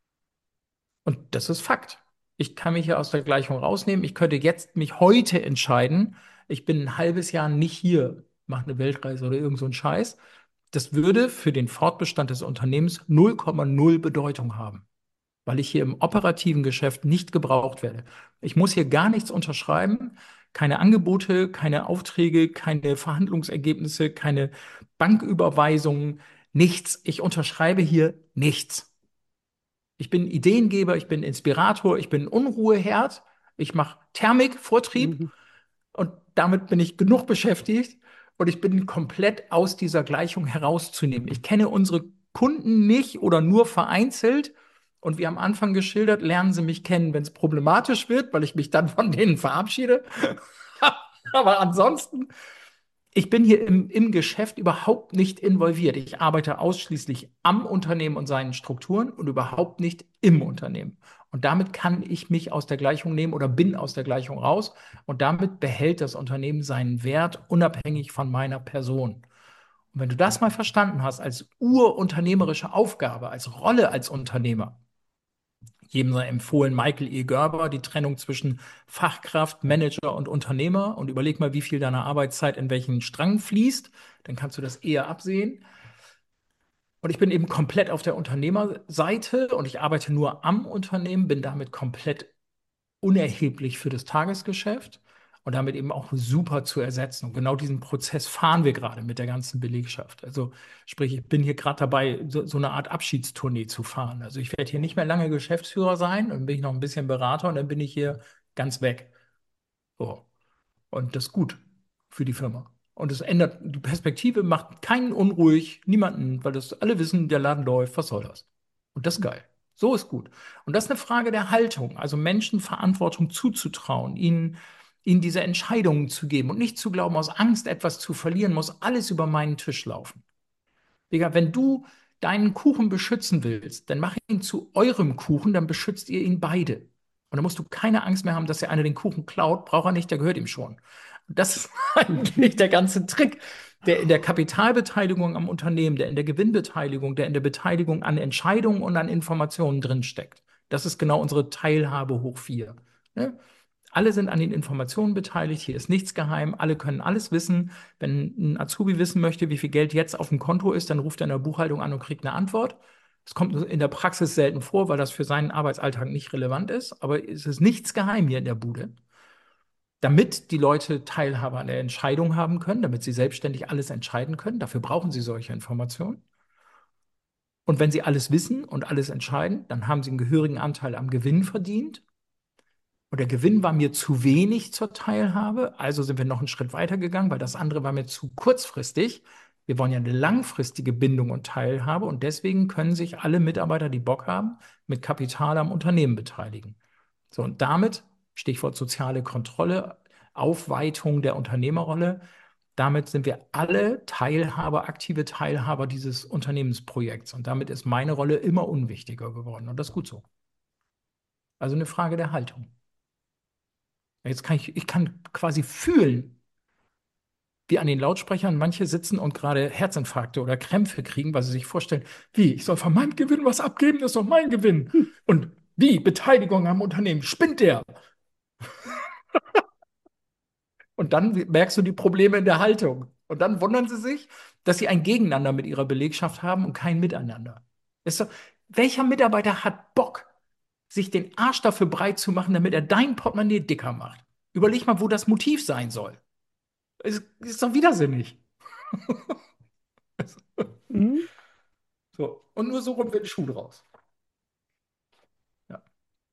S2: Und das ist Fakt. Ich kann mich hier aus der Gleichung rausnehmen. Ich könnte jetzt mich heute entscheiden, ich bin ein halbes Jahr nicht hier, mache eine Weltreise oder irgend so einen Scheiß. Das würde für den Fortbestand des Unternehmens null Komma null Bedeutung haben, weil ich hier im operativen Geschäft nicht gebraucht werde. Ich muss hier gar nichts unterschreiben, keine Angebote, keine Aufträge, keine Verhandlungsergebnisse, keine Banküberweisungen, nichts. Ich unterschreibe hier nichts. Ich bin Ideengeber, ich bin Inspirator, ich bin Unruheherd, ich mache Thermik, Vortrieb
S1: Mhm.
S2: und damit bin ich genug beschäftigt und ich bin komplett aus dieser Gleichung herauszunehmen. Ich kenne unsere Kunden nicht oder nur vereinzelt. Und wie am Anfang geschildert, lernen sie mich kennen, wenn es problematisch wird, weil ich mich dann von denen verabschiede. Aber ansonsten, ich bin hier im, im Geschäft überhaupt nicht involviert. Ich arbeite ausschließlich am Unternehmen und seinen Strukturen und überhaupt nicht im Unternehmen. Und damit kann ich mich aus der Gleichung nehmen oder bin aus der Gleichung raus. Und damit behält das Unternehmen seinen Wert unabhängig von meiner Person. Und wenn du das mal verstanden hast als urunternehmerische Aufgabe, als Rolle als Unternehmer, jedem sei empfohlen, Michael E. Gerber, die Trennung zwischen Fachkraft, Manager und Unternehmer und überleg mal, wie viel deiner Arbeitszeit in welchen Strang fließt, dann kannst du das eher absehen. Und ich bin eben komplett auf der Unternehmerseite und ich arbeite nur am Unternehmen, bin damit komplett unerheblich für das Tagesgeschäft und damit eben auch super zu ersetzen. Und genau diesen Prozess fahren wir gerade mit der ganzen Belegschaft. Also sprich, ich bin hier gerade dabei, so, so eine Art Abschiedstournee zu fahren. Also ich werde hier nicht mehr lange Geschäftsführer sein, dann bin ich noch ein bisschen Berater und dann bin ich hier ganz weg. So. Und das ist gut für die Firma. Und es ändert, die Perspektive macht keinen unruhig, niemanden, weil das alle wissen, der Laden läuft, was soll das? Und das ist geil. So ist gut. Und das ist eine Frage der Haltung, also Menschen Verantwortung zuzutrauen, ihnen, ihnen diese Entscheidungen zu geben und nicht zu glauben, aus Angst etwas zu verlieren, muss alles über meinen Tisch laufen. Digga, wenn du deinen Kuchen beschützen willst, dann mach ihn zu eurem Kuchen, dann beschützt ihr ihn beide. Und dann musst du keine Angst mehr haben, dass der eine den Kuchen klaut, braucht er nicht, der gehört ihm schon. Und das ist eigentlich der ganze Trick, der in der Kapitalbeteiligung am Unternehmen, der in der Gewinnbeteiligung, der in der Beteiligung an Entscheidungen und an Informationen drinsteckt. Das ist genau unsere Teilhabe hoch vier. Ne? Alle sind an den Informationen beteiligt, hier ist nichts geheim, alle können alles wissen. Wenn ein Azubi wissen möchte, wie viel Geld jetzt auf dem Konto ist, dann ruft er in der Buchhaltung an und kriegt eine Antwort. Es kommt in der Praxis selten vor, weil das für seinen Arbeitsalltag nicht relevant ist, aber es ist nichts geheim hier in der Bude. Damit die Leute Teilhabe an der Entscheidung haben können, damit sie selbstständig alles entscheiden können, dafür brauchen sie solche Informationen. Und wenn sie alles wissen und alles entscheiden, dann haben sie einen gehörigen Anteil am Gewinn verdient. Und der Gewinn war mir zu wenig zur Teilhabe, also sind wir noch einen Schritt weiter gegangen, weil das andere war mir zu kurzfristig. Wir wollen ja eine langfristige Bindung und Teilhabe und deswegen können sich alle Mitarbeiter, die Bock haben, mit Kapital am Unternehmen beteiligen. So, und damit, Stichwort soziale Kontrolle, Aufweitung der Unternehmerrolle, damit sind wir alle Teilhaber, aktive Teilhaber dieses Unternehmensprojekts. Und damit ist meine Rolle immer unwichtiger geworden. Und das ist gut so. Also eine Frage der Haltung. Jetzt kann ich, ich kann quasi fühlen, wie an den Lautsprechern manche sitzen und gerade Herzinfarkte oder Krämpfe kriegen, weil sie sich vorstellen, wie, ich soll von meinem Gewinn was abgeben, das ist doch mein Gewinn.
S1: Hm.
S2: Und wie, Beteiligung am Unternehmen, spinnt der? Und dann merkst du die Probleme in der Haltung. Und dann wundern sie sich, dass sie ein Gegeneinander mit ihrer Belegschaft haben und kein Miteinander. Ist doch, welcher Mitarbeiter hat Bock, sich den Arsch dafür breit zu machen, damit er dein Portemonnaie dicker macht? Überleg mal, wo das Motiv sein soll. Es ist doch widersinnig.
S1: Mhm.
S2: So. Und nur so rum wird ein Schuh draus. Ja.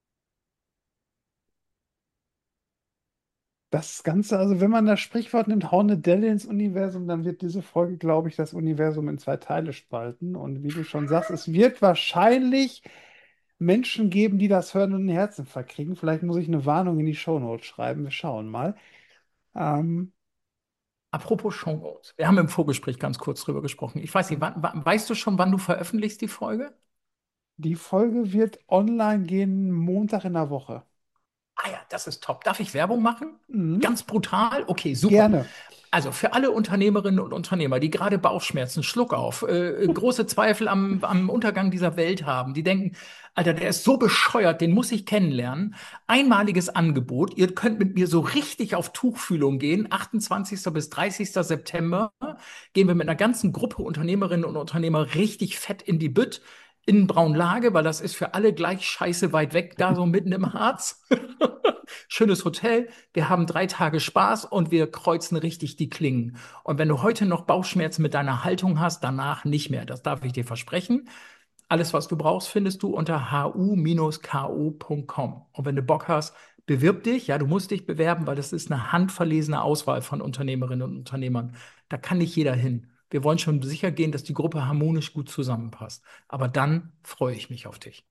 S1: Das Ganze, also wenn man das Sprichwort nimmt, hau eine Delle ins Universum, dann wird diese Folge, glaube ich, das Universum in zwei Teile spalten. Und wie du schon sagst, es wird wahrscheinlich Menschen geben, die das hören und einen Herzinfarkt kriegen. Vielleicht muss ich eine Warnung in die Shownotes schreiben. Wir schauen mal. Ähm,
S2: Apropos Shownotes. Wir haben im Vorgespräch ganz kurz drüber gesprochen. Ich weiß nicht, wann, wann, weißt du schon, wann du veröffentlichst die Folge?
S1: Die Folge wird online gehen Montag in der Woche.
S2: Ah ja, das ist top. Darf ich Werbung machen?
S1: Mhm.
S2: Ganz brutal? Okay, super.
S1: Gerne.
S2: Also für alle Unternehmerinnen und Unternehmer, die gerade Bauchschmerzen, Schluck auf, äh, äh, große Zweifel am, am Untergang dieser Welt haben, die denken, Alter, der ist so bescheuert, den muss ich kennenlernen. Einmaliges Angebot. Ihr könnt mit mir so richtig auf Tuchfühlung gehen. achtundzwanzigster bis dreißigster September gehen wir mit einer ganzen Gruppe Unternehmerinnen und Unternehmer richtig fett in die Bütt. In Braunlage, weil das ist für alle gleich scheiße weit weg, da so mitten im Harz. Schönes Hotel, wir haben drei Tage Spaß und wir kreuzen richtig die Klingen. Und wenn du heute noch Bauchschmerzen mit deiner Haltung hast, danach nicht mehr. Das darf ich dir versprechen. Alles, was du brauchst, findest du unter h u K o punkt com. Und wenn du Bock hast, bewirb dich. Ja, du musst dich bewerben, weil das ist eine handverlesene Auswahl von Unternehmerinnen und Unternehmern. Da kann nicht jeder hin. Wir wollen schon sicher gehen, dass die Gruppe harmonisch gut zusammenpasst. Aber dann freue ich mich auf dich.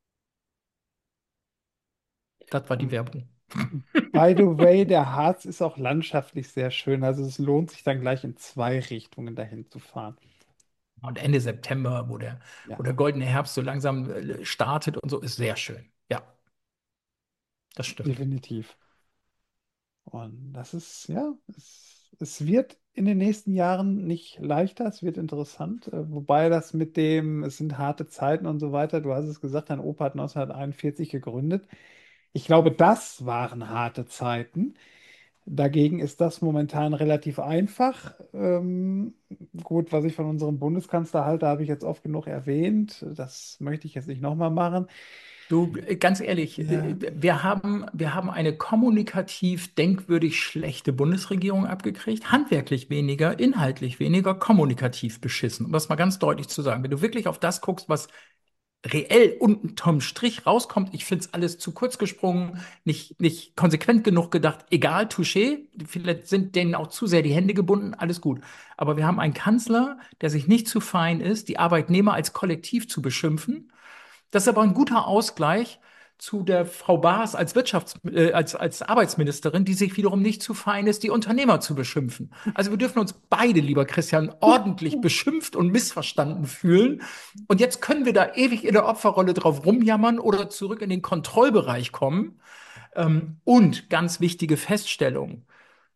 S2: Das war die
S1: Und
S2: Werbung.
S1: by the way, der Harz ist auch landschaftlich sehr schön. Also es lohnt sich dann gleich in zwei Richtungen dahin zu fahren.
S2: Und Ende September, wo der, wo
S1: Ja,
S2: der goldene Herbst so langsam äh, startet und so, ist sehr schön. Ja, das stimmt.
S1: definitiv. Und das ist, ja, es, es wird in den nächsten Jahren nicht leichter, es wird interessant. Äh, Wobei das mit dem, es sind harte Zeiten und so weiter, du hast es gesagt, dein Opa hat neunzehnhunderteinundvierzig gegründet. Ich glaube, das waren harte Zeiten. Dagegen ist das momentan relativ einfach. Ähm, gut, was ich von unserem Bundeskanzler halte, habe ich jetzt oft genug erwähnt. Das möchte ich jetzt nicht nochmal machen.
S2: Du, äh, ganz ehrlich,
S1: Ja.
S2: äh, wir haben, wir haben eine kommunikativ denkwürdig schlechte Bundesregierung abgekriegt. Handwerklich weniger, inhaltlich weniger, kommunikativ beschissen. Um das mal ganz deutlich zu sagen. Wenn du wirklich auf das guckst, was reell unterm Strich rauskommt, ich finde es alles zu kurz gesprungen, nicht, nicht konsequent genug gedacht. Egal, touché, vielleicht sind denen auch zu sehr die Hände gebunden, alles gut. Aber wir haben einen Kanzler, der sich nicht zu fein ist, die Arbeitnehmer als Kollektiv zu beschimpfen. Das ist aber ein guter Ausgleich zu der Frau Baas als Wirtschafts-, äh, als, als Arbeitsministerin, die sich wiederum nicht zu fein ist, die Unternehmer zu beschimpfen. Also wir dürfen uns beide, lieber Christian, ordentlich beschimpft und missverstanden fühlen. Und jetzt können wir da ewig in der Opferrolle drauf rumjammern oder zurück in den Kontrollbereich kommen. Ähm, und ganz wichtige Feststellung.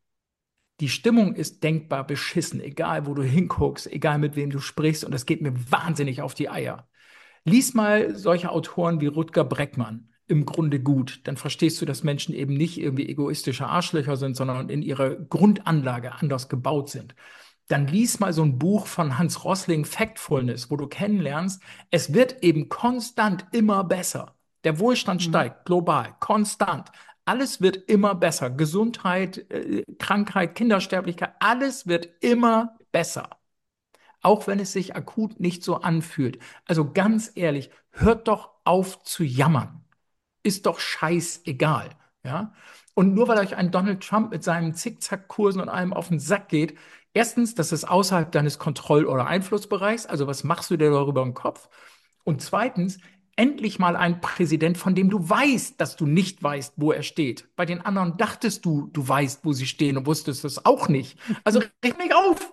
S2: Die Stimmung ist denkbar beschissen, egal wo du hinguckst, egal mit wem du sprichst. Und das geht mir wahnsinnig auf die Eier. Lies mal solche Autoren wie Rutger Breckmann. Im Grunde gut. Dann verstehst du, dass Menschen eben nicht irgendwie egoistische Arschlöcher sind, sondern in ihrer Grundanlage anders gebaut sind. Dann lies mal so ein Buch von Hans Rosling, Factfulness, wo du kennenlernst, es wird eben konstant immer besser. Der Wohlstand
S1: Mhm.
S2: steigt global, konstant. Alles wird immer besser. Gesundheit, äh, Krankheit, Kindersterblichkeit, alles wird immer besser, auch wenn es sich akut nicht so anfühlt. Also ganz ehrlich, hört doch auf zu jammern. Ist doch scheißegal, ja? Und nur weil euch ein Donald Trump mit seinen Zickzackkursen und allem auf den Sack geht, erstens, das ist außerhalb deines Kontroll- oder Einflussbereichs, also was machst du dir darüber im Kopf? Und zweitens, endlich mal ein Präsident, von dem du weißt, dass du nicht weißt, wo er steht. Bei den anderen dachtest du, du weißt, wo sie stehen und wusstest es auch nicht. Also reg mich auf!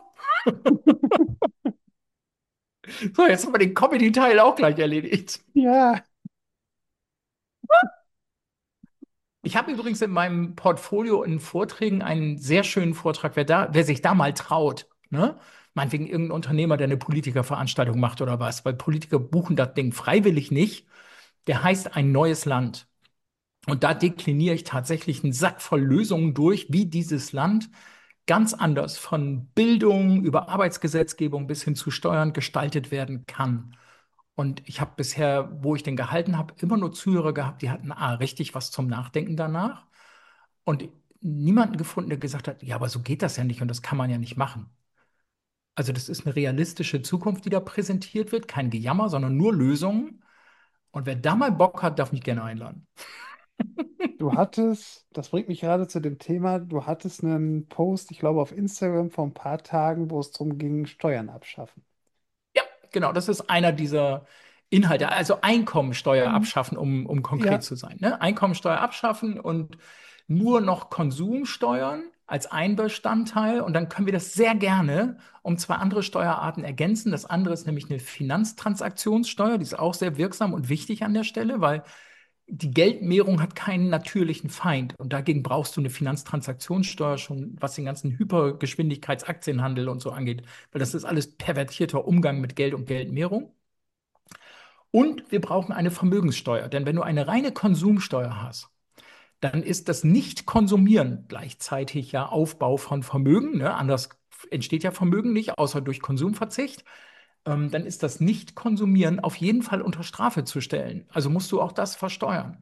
S2: So, jetzt haben wir den Comedy-Teil auch gleich erledigt.
S1: Ja,
S2: Ich habe übrigens in meinem Portfolio in Vorträgen einen sehr schönen Vortrag, wer da, wer sich da mal traut, ne? Meinetwegen irgendein Unternehmer, der eine Politikerveranstaltung macht oder was, weil Politiker buchen das Ding freiwillig nicht. Der heißt Ein neues Land. Und da dekliniere ich tatsächlich einen Sack voll Lösungen durch, wie dieses Land ganz anders von Bildung über Arbeitsgesetzgebung bis hin zu Steuern gestaltet werden kann. Und ich habe bisher, wo ich den gehalten habe, immer nur Zuhörer gehabt, die hatten ah, richtig was zum Nachdenken danach. Und niemanden gefunden, der gesagt hat, ja, aber so geht das ja nicht und das kann man ja nicht machen. Also das ist eine realistische Zukunft, die da präsentiert wird, kein Gejammer, sondern nur Lösungen. Und wer da mal Bock hat, darf mich gerne einladen.
S1: Du hattest, das bringt mich gerade zu dem Thema, du hattest einen Post, ich glaube, auf Instagram vor ein paar Tagen, wo es darum ging, Steuern abschaffen.
S2: Ja, genau, das ist einer dieser Inhalte. Also Einkommensteuer
S1: Mhm.
S2: abschaffen, um, um konkret
S1: Ja,
S2: zu sein. Ne? Einkommensteuer abschaffen und nur noch Konsumsteuern als ein Bestandteil. Und dann können wir das sehr gerne um zwei andere Steuerarten ergänzen. Das andere ist nämlich eine Finanztransaktionssteuer. Die ist auch sehr wirksam und wichtig an der Stelle, weil die Geldmehrung hat keinen natürlichen Feind. Und dagegen brauchst du eine Finanztransaktionssteuer schon, was den ganzen Hypergeschwindigkeitsaktienhandel und so angeht. Weil das ist alles pervertierter Umgang mit Geld und Geldmehrung. Und wir brauchen eine Vermögenssteuer. Denn wenn du eine reine Konsumsteuer hast, dann ist das Nicht-Konsumieren gleichzeitig ja Aufbau von Vermögen. Ne? Anders entsteht ja Vermögen nicht, außer durch Konsumverzicht. Ähm, dann ist das Nicht-Konsumieren auf jeden Fall unter Strafe zu stellen. Also musst du auch das versteuern.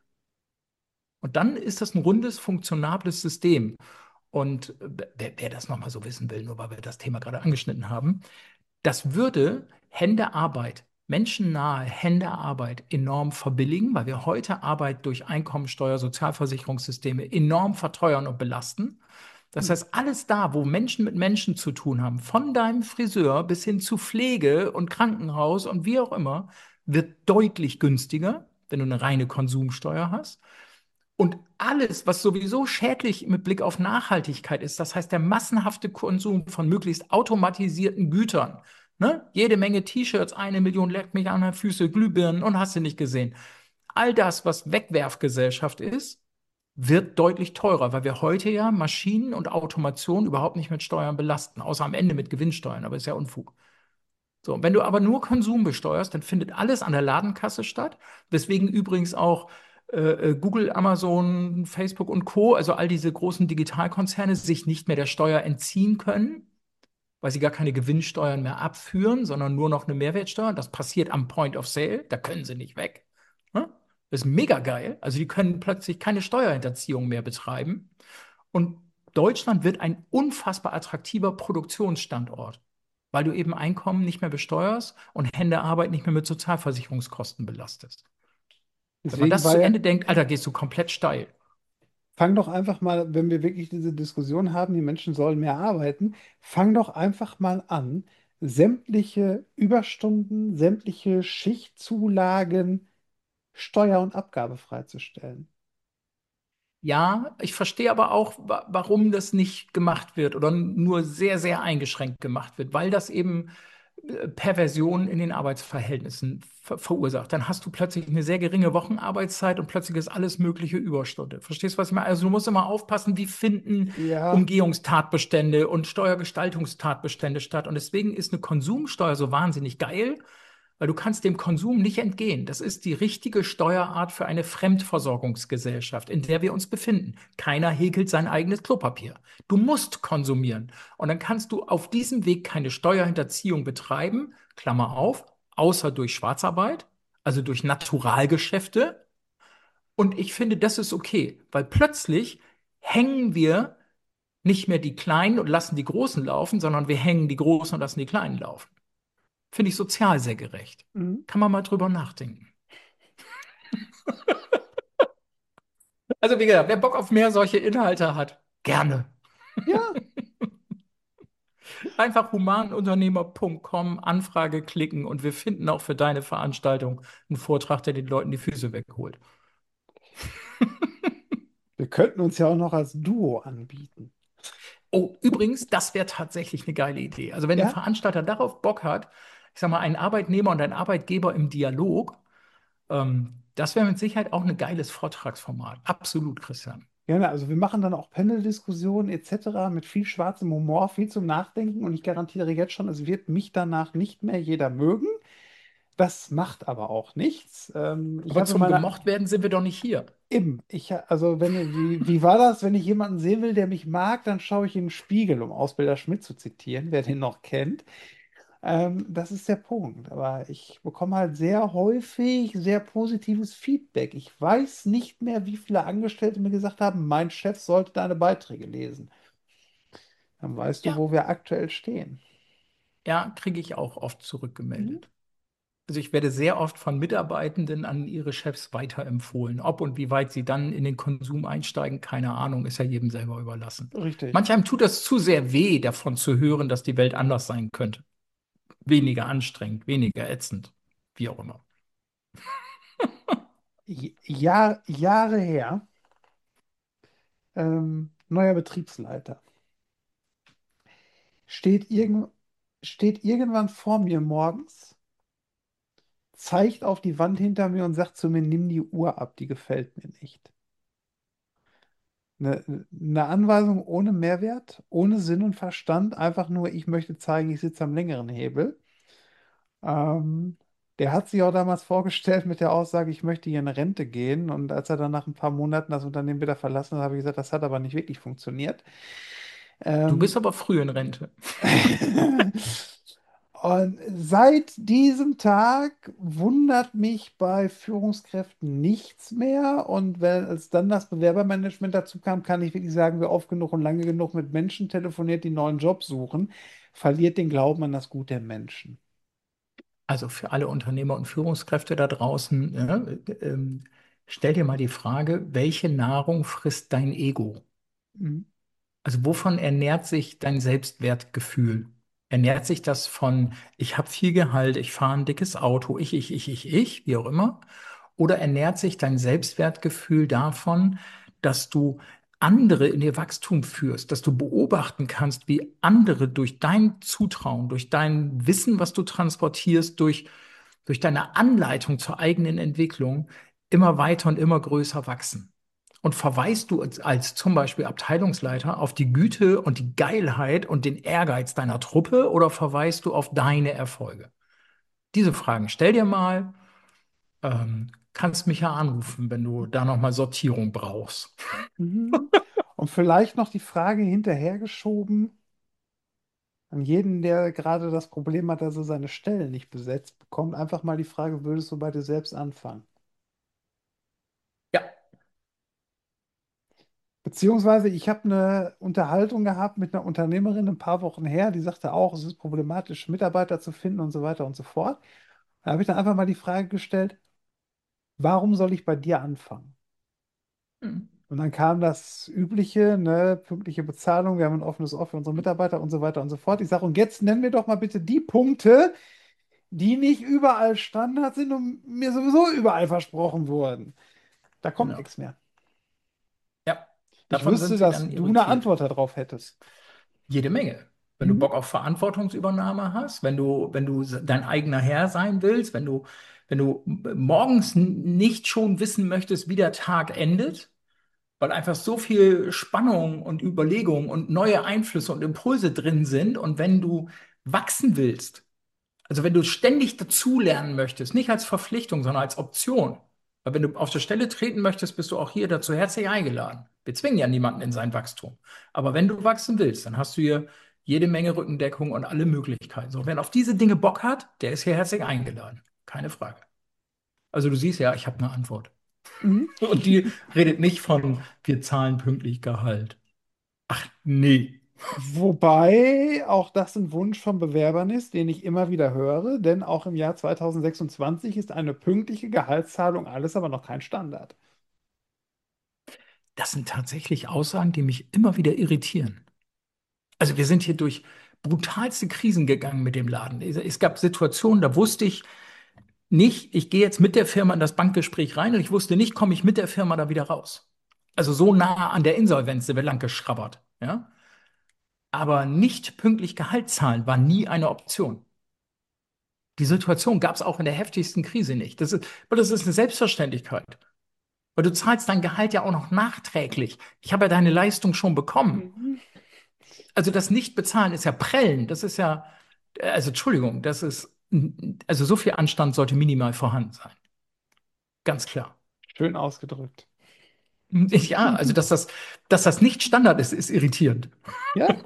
S2: Und dann ist das ein rundes, funktionables System. Und äh, wer, wer das nochmal so wissen will, nur weil wir das Thema gerade angeschnitten haben, das würde Händearbeit, menschennahe Händearbeit enorm verbilligen, weil wir heute Arbeit durch Einkommensteuer, Sozialversicherungssysteme enorm verteuern und belasten. Das heißt, alles da, wo Menschen mit Menschen zu tun haben, von deinem Friseur bis hin zu Pflege und Krankenhaus und wie auch immer, wird deutlich günstiger, wenn du eine reine Konsumsteuer hast. Und alles, was sowieso schädlich mit Blick auf Nachhaltigkeit ist, das heißt der massenhafte Konsum von möglichst automatisierten Gütern, ne? Jede Menge T-Shirts, eine Million leckt mich an den Füße, Glühbirnen und hast du nicht gesehen. All das, was Wegwerfgesellschaft ist, wird deutlich teurer, weil wir heute ja Maschinen und Automation überhaupt nicht mit Steuern belasten, außer am Ende mit Gewinnsteuern, aber ist ja Unfug. So, wenn du aber nur Konsum besteuerst, dann findet alles an der Ladenkasse statt. Deswegen übrigens auch äh, äh, Google, Amazon, Facebook und Co., also all diese großen Digitalkonzerne, sich nicht mehr der Steuer entziehen können, weil sie gar keine Gewinnsteuern mehr abführen, sondern nur noch eine Mehrwertsteuer. Das passiert am Point of Sale, da können sie nicht weg. Ne? Das ist mega geil. Also die können plötzlich keine Steuerhinterziehung mehr betreiben. Und Deutschland wird ein unfassbar attraktiver Produktionsstandort, weil du eben Einkommen nicht mehr besteuerst und Händearbeit nicht mehr mit Sozialversicherungskosten belastest. Wenn man
S1: deswegen
S2: das
S1: war
S2: zu
S1: ja,
S2: Ende denkt, Alter, gehst du komplett steil.
S1: fang doch einfach mal, wenn wir wirklich diese Diskussion haben, die Menschen sollen mehr arbeiten, fang doch einfach mal an, sämtliche Überstunden, sämtliche Schichtzulagen steuer- und abgabefrei zu stellen.
S2: Ja, ich verstehe aber auch, wa- warum das nicht gemacht wird oder nur sehr, sehr eingeschränkt gemacht wird, weil das eben äh, Perversion in den Arbeitsverhältnissen ver verursacht. Dann hast du plötzlich eine sehr geringe Wochenarbeitszeit und plötzlich ist alles mögliche Überstunde. Verstehst du, was ich meine? Also du musst immer aufpassen, wie finden
S1: Ja,
S2: Umgehungstatbestände und Steuergestaltungstatbestände statt. Und deswegen ist eine Konsumsteuer so wahnsinnig geil, weil du kannst dem Konsum nicht entgehen. Das ist die richtige Steuerart für eine Fremdversorgungsgesellschaft, in der wir uns befinden. Keiner häkelt sein eigenes Klopapier. Du musst konsumieren. Und dann kannst du auf diesem Weg keine Steuerhinterziehung betreiben, Klammer auf, außer durch Schwarzarbeit, also durch Naturalgeschäfte. Und ich finde, das ist okay, weil plötzlich hängen wir nicht mehr die Kleinen und lassen die Großen laufen, sondern wir hängen die Großen und lassen die Kleinen laufen. Finde ich sozial sehr gerecht.
S1: mhm.
S2: Kann man mal drüber nachdenken. Also, wie gesagt, wer Bock auf mehr solche Inhalte hat, gerne.
S1: Ja,
S2: Einfach humanunternehmer Punkt com, Anfrage klicken und wir finden auch für deine Veranstaltung einen Vortrag, der den Leuten die Füße wegholt.
S1: wir könnten uns ja auch noch als Duo anbieten.
S2: Oh, übrigens, das wäre tatsächlich eine geile Idee. Also, wenn ein
S1: Ja,
S2: Veranstalter darauf Bock hat, ich sag mal, ein Arbeitnehmer und ein Arbeitgeber im Dialog, Ähm, das wäre mit Sicherheit auch ein geiles Vortragsformat. Absolut, Christian.
S1: Gerne, also wir machen dann auch Panel-Diskussionen et cetera mit viel schwarzem Humor, viel zum Nachdenken und ich garantiere jetzt schon, es wird mich danach nicht mehr jeder mögen. Das macht aber auch nichts. Ähm, ich
S2: Aber
S1: habe in
S2: zum
S1: meiner
S2: gemocht werden sind wir doch nicht hier.
S1: Eben, ich, also wenn, wie, wie war das, wenn ich jemanden sehen will, der mich mag, dann schaue ich in den Spiegel, um Ausbilder Schmidt zu zitieren, wer den noch kennt. Ähm, das ist der Punkt. Aber ich bekomme halt sehr häufig sehr positives Feedback. Ich weiß nicht mehr, wie viele Angestellte mir gesagt haben, mein Chef sollte deine Beiträge lesen. Dann weißt du,
S2: Ja,
S1: wo wir aktuell stehen.
S2: ja, kriege ich auch oft
S1: Mhm.
S2: zurückgemeldet. Also ich werde sehr oft von Mitarbeitenden an ihre Chefs weiterempfohlen. Ob und wie weit sie dann in den Konsum einsteigen, keine Ahnung, ist ja jedem selber überlassen.
S1: Richtig.
S2: Manch einem tut das zu sehr weh, davon zu hören, dass die Welt anders sein könnte. Weniger anstrengend, weniger ätzend, wie auch immer.
S1: J- Jahr, Jahre her, ähm, neuer Betriebsleiter. Steht, irgend, steht irgendwann vor mir morgens, zeigt auf die Wand hinter mir und sagt zu mir, nimm die Uhr ab, die gefällt mir nicht. Eine, eine Anweisung ohne Mehrwert, ohne Sinn und Verstand, einfach nur, ich möchte zeigen, ich sitze am längeren Hebel. Ähm, Der hat sich auch damals vorgestellt mit der Aussage, ich möchte hier in Rente gehen. Und als er dann nach ein paar Monaten das Unternehmen wieder verlassen hat, habe ich gesagt, das hat aber nicht wirklich funktioniert.
S2: Du bist
S1: Ähm,
S2: aber früh in Rente.
S1: Und seit diesem Tag wundert mich bei Führungskräften nichts mehr. Und wenn es dann das Bewerbermanagement dazu kam, kann ich wirklich sagen, wer oft genug und lange genug mit Menschen telefoniert, die einen neuen Job suchen, verliert den Glauben an das Gut der Menschen.
S2: Also für alle Unternehmer und Führungskräfte da draußen, ja, ähm, stell dir mal die Frage, welche Nahrung frisst dein Ego?
S1: Mhm.
S2: Also wovon ernährt sich dein Selbstwertgefühl? Ernährt sich das von, ich habe viel Gehalt, ich fahre ein dickes Auto, ich, ich, ich, ich, ich, wie auch immer? Oder ernährt sich dein Selbstwertgefühl davon, dass du andere in ihr Wachstum führst, dass du beobachten kannst, wie andere durch dein Zutrauen, durch dein Wissen, was du transportierst, durch, durch deine Anleitung zur eigenen Entwicklung immer weiter und immer größer wachsen? Und verweist du als, als zum Beispiel Abteilungsleiter auf die Güte und die Geilheit und den Ehrgeiz deiner Truppe oder verweist du auf deine Erfolge? Diese Fragen stell dir mal. Ähm, kannst mich ja anrufen, wenn du da nochmal Sortierung brauchst.
S1: Mhm. Und vielleicht noch die Frage hinterhergeschoben an jeden, der gerade das Problem hat, dass er seine Stellen nicht besetzt bekommt, einfach mal die Frage, würdest du bei dir selbst anfangen?
S2: Ja.
S1: Beziehungsweise ich habe eine Unterhaltung gehabt mit einer Unternehmerin ein paar Wochen her, die sagte auch, es ist problematisch, Mitarbeiter zu finden und so weiter und so fort. Da habe ich dann einfach mal die Frage gestellt, warum soll ich bei dir anfangen?
S2: Hm.
S1: Und dann kam das Übliche, ne, pünktliche Bezahlung, wir haben ein offenes Ohr für unsere Mitarbeiter und so weiter und so fort. Ich sage, und jetzt nennen wir doch mal bitte die Punkte, die nicht überall Standard sind und mir sowieso überall versprochen wurden. Da kommt
S2: Genau.
S1: nichts mehr.
S2: Ja.
S1: Ich
S2: Davon
S1: wüsste,
S2: sind sie
S1: dass
S2: dann
S1: du eine
S2: irritiert.
S1: Antwort darauf hättest.
S2: Jede Menge. Wenn du
S1: Mhm.
S2: Bock auf Verantwortungsübernahme hast, wenn du, wenn du dein eigener Herr sein willst, wenn du, wenn du morgens n- nicht schon wissen möchtest, wie der Tag endet, weil einfach so viel Spannung und Überlegung und neue Einflüsse und Impulse drin sind und wenn du wachsen willst, also wenn du ständig dazulernen möchtest, nicht als Verpflichtung, sondern als Option. Weil wenn du auf der Stelle treten möchtest, bist du auch hier dazu herzlich eingeladen. Wir zwingen ja niemanden in sein Wachstum. Aber wenn du wachsen willst, dann hast du hier jede Menge Rückendeckung und alle Möglichkeiten. So, wer auf diese Dinge Bock hat, der ist hier herzlich eingeladen. Keine Frage. Also du siehst ja, ich habe eine Antwort.
S1: Mhm.
S2: Und die redet nicht von, wir zahlen pünktlich Gehalt. Ach nee.
S1: Wobei auch das ein Wunsch von Bewerbern ist, den ich immer wieder höre, denn auch im Jahr zweitausendsechsundzwanzig ist eine pünktliche Gehaltszahlung alles aber noch kein Standard.
S2: Das sind tatsächlich Aussagen, die mich immer wieder irritieren. Also wir sind hier durch brutalste Krisen gegangen mit dem Laden. Es es gab Situationen, da wusste ich nicht, ich gehe jetzt mit der Firma in das Bankgespräch rein und ich wusste nicht, komme ich mit der Firma da wieder raus. Also so nah an der Insolvenz sind wir lang geschrabbert, ja. Aber nicht pünktlich Gehalt zahlen war nie eine Option. Die Situation gab es auch in der heftigsten Krise nicht. Das ist, aber das ist eine Selbstverständlichkeit. Weil du zahlst dein Gehalt ja auch noch nachträglich. Ich habe ja deine Leistung schon bekommen.
S1: Mhm.
S2: Also das Nicht-Bezahlen ist ja Prellen. Das ist ja, also Entschuldigung, das ist, also so viel Anstand sollte minimal vorhanden sein. Ganz klar.
S1: Schön ausgedrückt.
S2: Ja, also dass das, dass das nicht Standard ist, ist irritierend.
S1: Ja,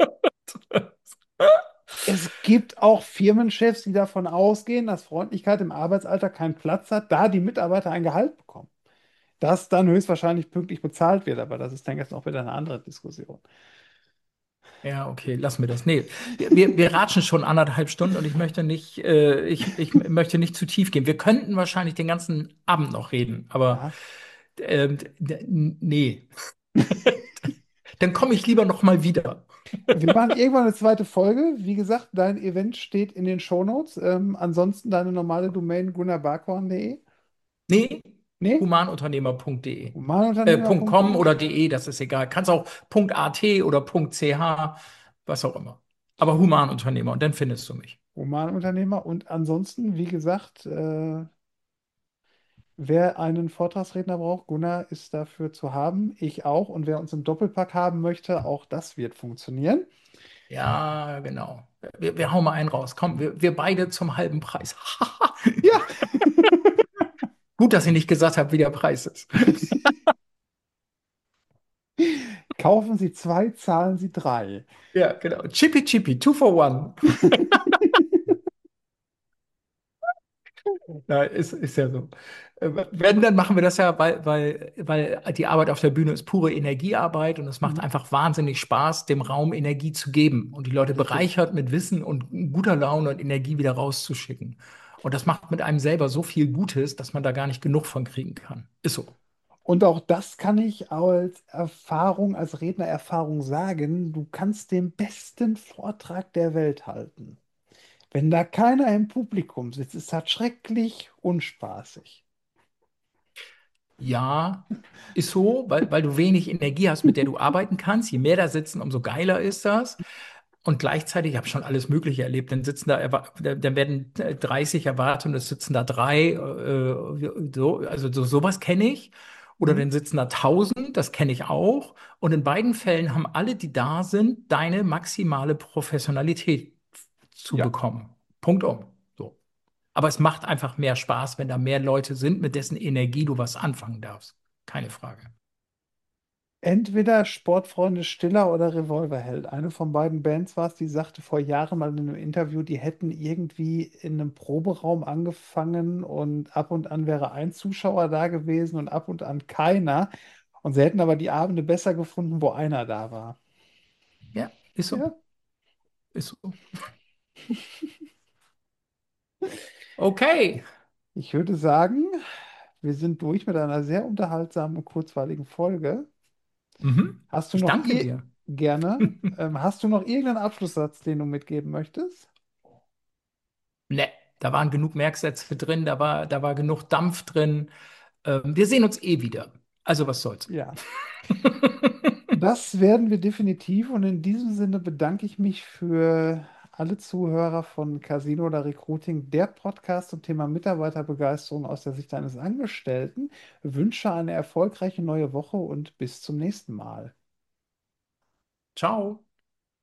S1: es gibt auch Firmenchefs, die davon ausgehen, dass Freundlichkeit im Arbeitsalltag keinen Platz hat, da die Mitarbeiter ein Gehalt bekommen. Das dann höchstwahrscheinlich pünktlich bezahlt wird, aber das ist dann jetzt auch wieder eine andere Diskussion.
S2: Ja, okay, lass mir das. Nee, wir, wir, wir ratschen schon anderthalb Stunden und ich möchte nicht, äh, ich, ich möchte nicht zu tief gehen. Wir könnten wahrscheinlich den ganzen Abend noch reden, aber
S1: Ja.
S2: ähm, d- nee. Dann komme ich lieber noch mal wieder.
S1: Wir machen irgendwann eine zweite Folge. Wie gesagt, dein Event steht in den Shownotes. Ähm, ansonsten deine normale Domain gunnar punkt de.
S2: Nee,
S1: Nee?
S2: humanunternehmer punkt de. Äh, .com
S1: humanunternehmer punkt de.
S2: oder .de, das ist egal. Kannst auch .at oder .ch, was auch immer. Aber Humanunternehmer und dann findest du mich.
S1: Humanunternehmer. Und ansonsten, wie gesagt, äh, wer einen Vortragsredner braucht, Gunnar ist dafür zu haben. Ich auch. Und wer uns im Doppelpack haben möchte, auch das wird funktionieren.
S2: Ja, genau. Wir, wir hauen mal einen raus. Komm, wir, wir beide zum halben Preis.
S1: Ja.
S2: Gut, dass ich nicht gesagt habe, wie der Preis ist.
S1: Kaufen Sie zwei, zahlen Sie drei.
S2: Ja, genau. Chippy Chippy, two for one. Ja, ist, ist ja so. Äh, Wenn, dann machen wir das ja, weil, weil, weil die Arbeit auf der Bühne ist pure Energiearbeit und es macht
S1: Mhm.
S2: einfach wahnsinnig Spaß, dem Raum Energie zu geben und die Leute
S1: Richtig.
S2: bereichert mit Wissen und guter Laune und Energie wieder rauszuschicken. Und das macht mit einem selber so viel Gutes, dass man da gar nicht genug von kriegen kann. Ist so.
S1: Und auch das kann ich als Erfahrung, als Rednererfahrung sagen. Du kannst den besten Vortrag der Welt halten. Wenn da keiner im Publikum sitzt, ist das schrecklich unspaßig.
S2: Ja, ist so, weil, weil du wenig Energie hast, mit der du arbeiten kannst. Je mehr da sitzen, umso geiler ist das. Und gleichzeitig, ich habe schon alles Mögliche erlebt. Dann sitzen da, erwa- dann werden äh, dreißig erwartet und es sitzen da drei. Äh, so, also so, sowas kenne ich. Oder
S1: Mhm.
S2: dann sitzen da tausend, das kenne ich auch. Und in beiden Fällen haben alle, die da sind, deine maximale Professionalität zu
S1: Ja.
S2: bekommen. Punkt um. So. Aber es macht einfach mehr Spaß, wenn da mehr Leute sind, mit dessen Energie du was anfangen darfst. Keine Frage.
S1: Entweder Sportfreunde Stiller oder Revolverheld. Eine von beiden Bands war es, die sagte vor Jahren mal in einem Interview, die hätten irgendwie in einem Proberaum angefangen und ab und an wäre ein Zuschauer da gewesen und ab und an keiner. Und sie hätten aber die Abende besser gefunden, wo einer da war.
S2: Ja, ist so.
S1: Ja,
S2: Ist so. Okay.
S1: ich würde sagen, wir sind durch mit einer sehr unterhaltsamen und kurzweiligen Folge.
S2: Mhm.
S1: Hast du
S2: Ich
S1: noch
S2: danke
S1: ihr
S2: dir.
S1: gerne, ähm, hast du noch irgendeinen Abschlusssatz, den du mitgeben möchtest?
S2: Ne, da waren genug Merksätze drin, da war, da war genug Dampf drin. Ähm, wir sehen uns eh wieder. Also was soll's.
S1: Ja. Das werden wir definitiv und in diesem Sinne bedanke ich mich für alle Zuhörer von Casino oder Recruiting, der Podcast zum Thema Mitarbeiterbegeisterung aus der Sicht eines Angestellten. Wünsche eine erfolgreiche neue Woche und bis zum nächsten Mal.
S2: Ciao.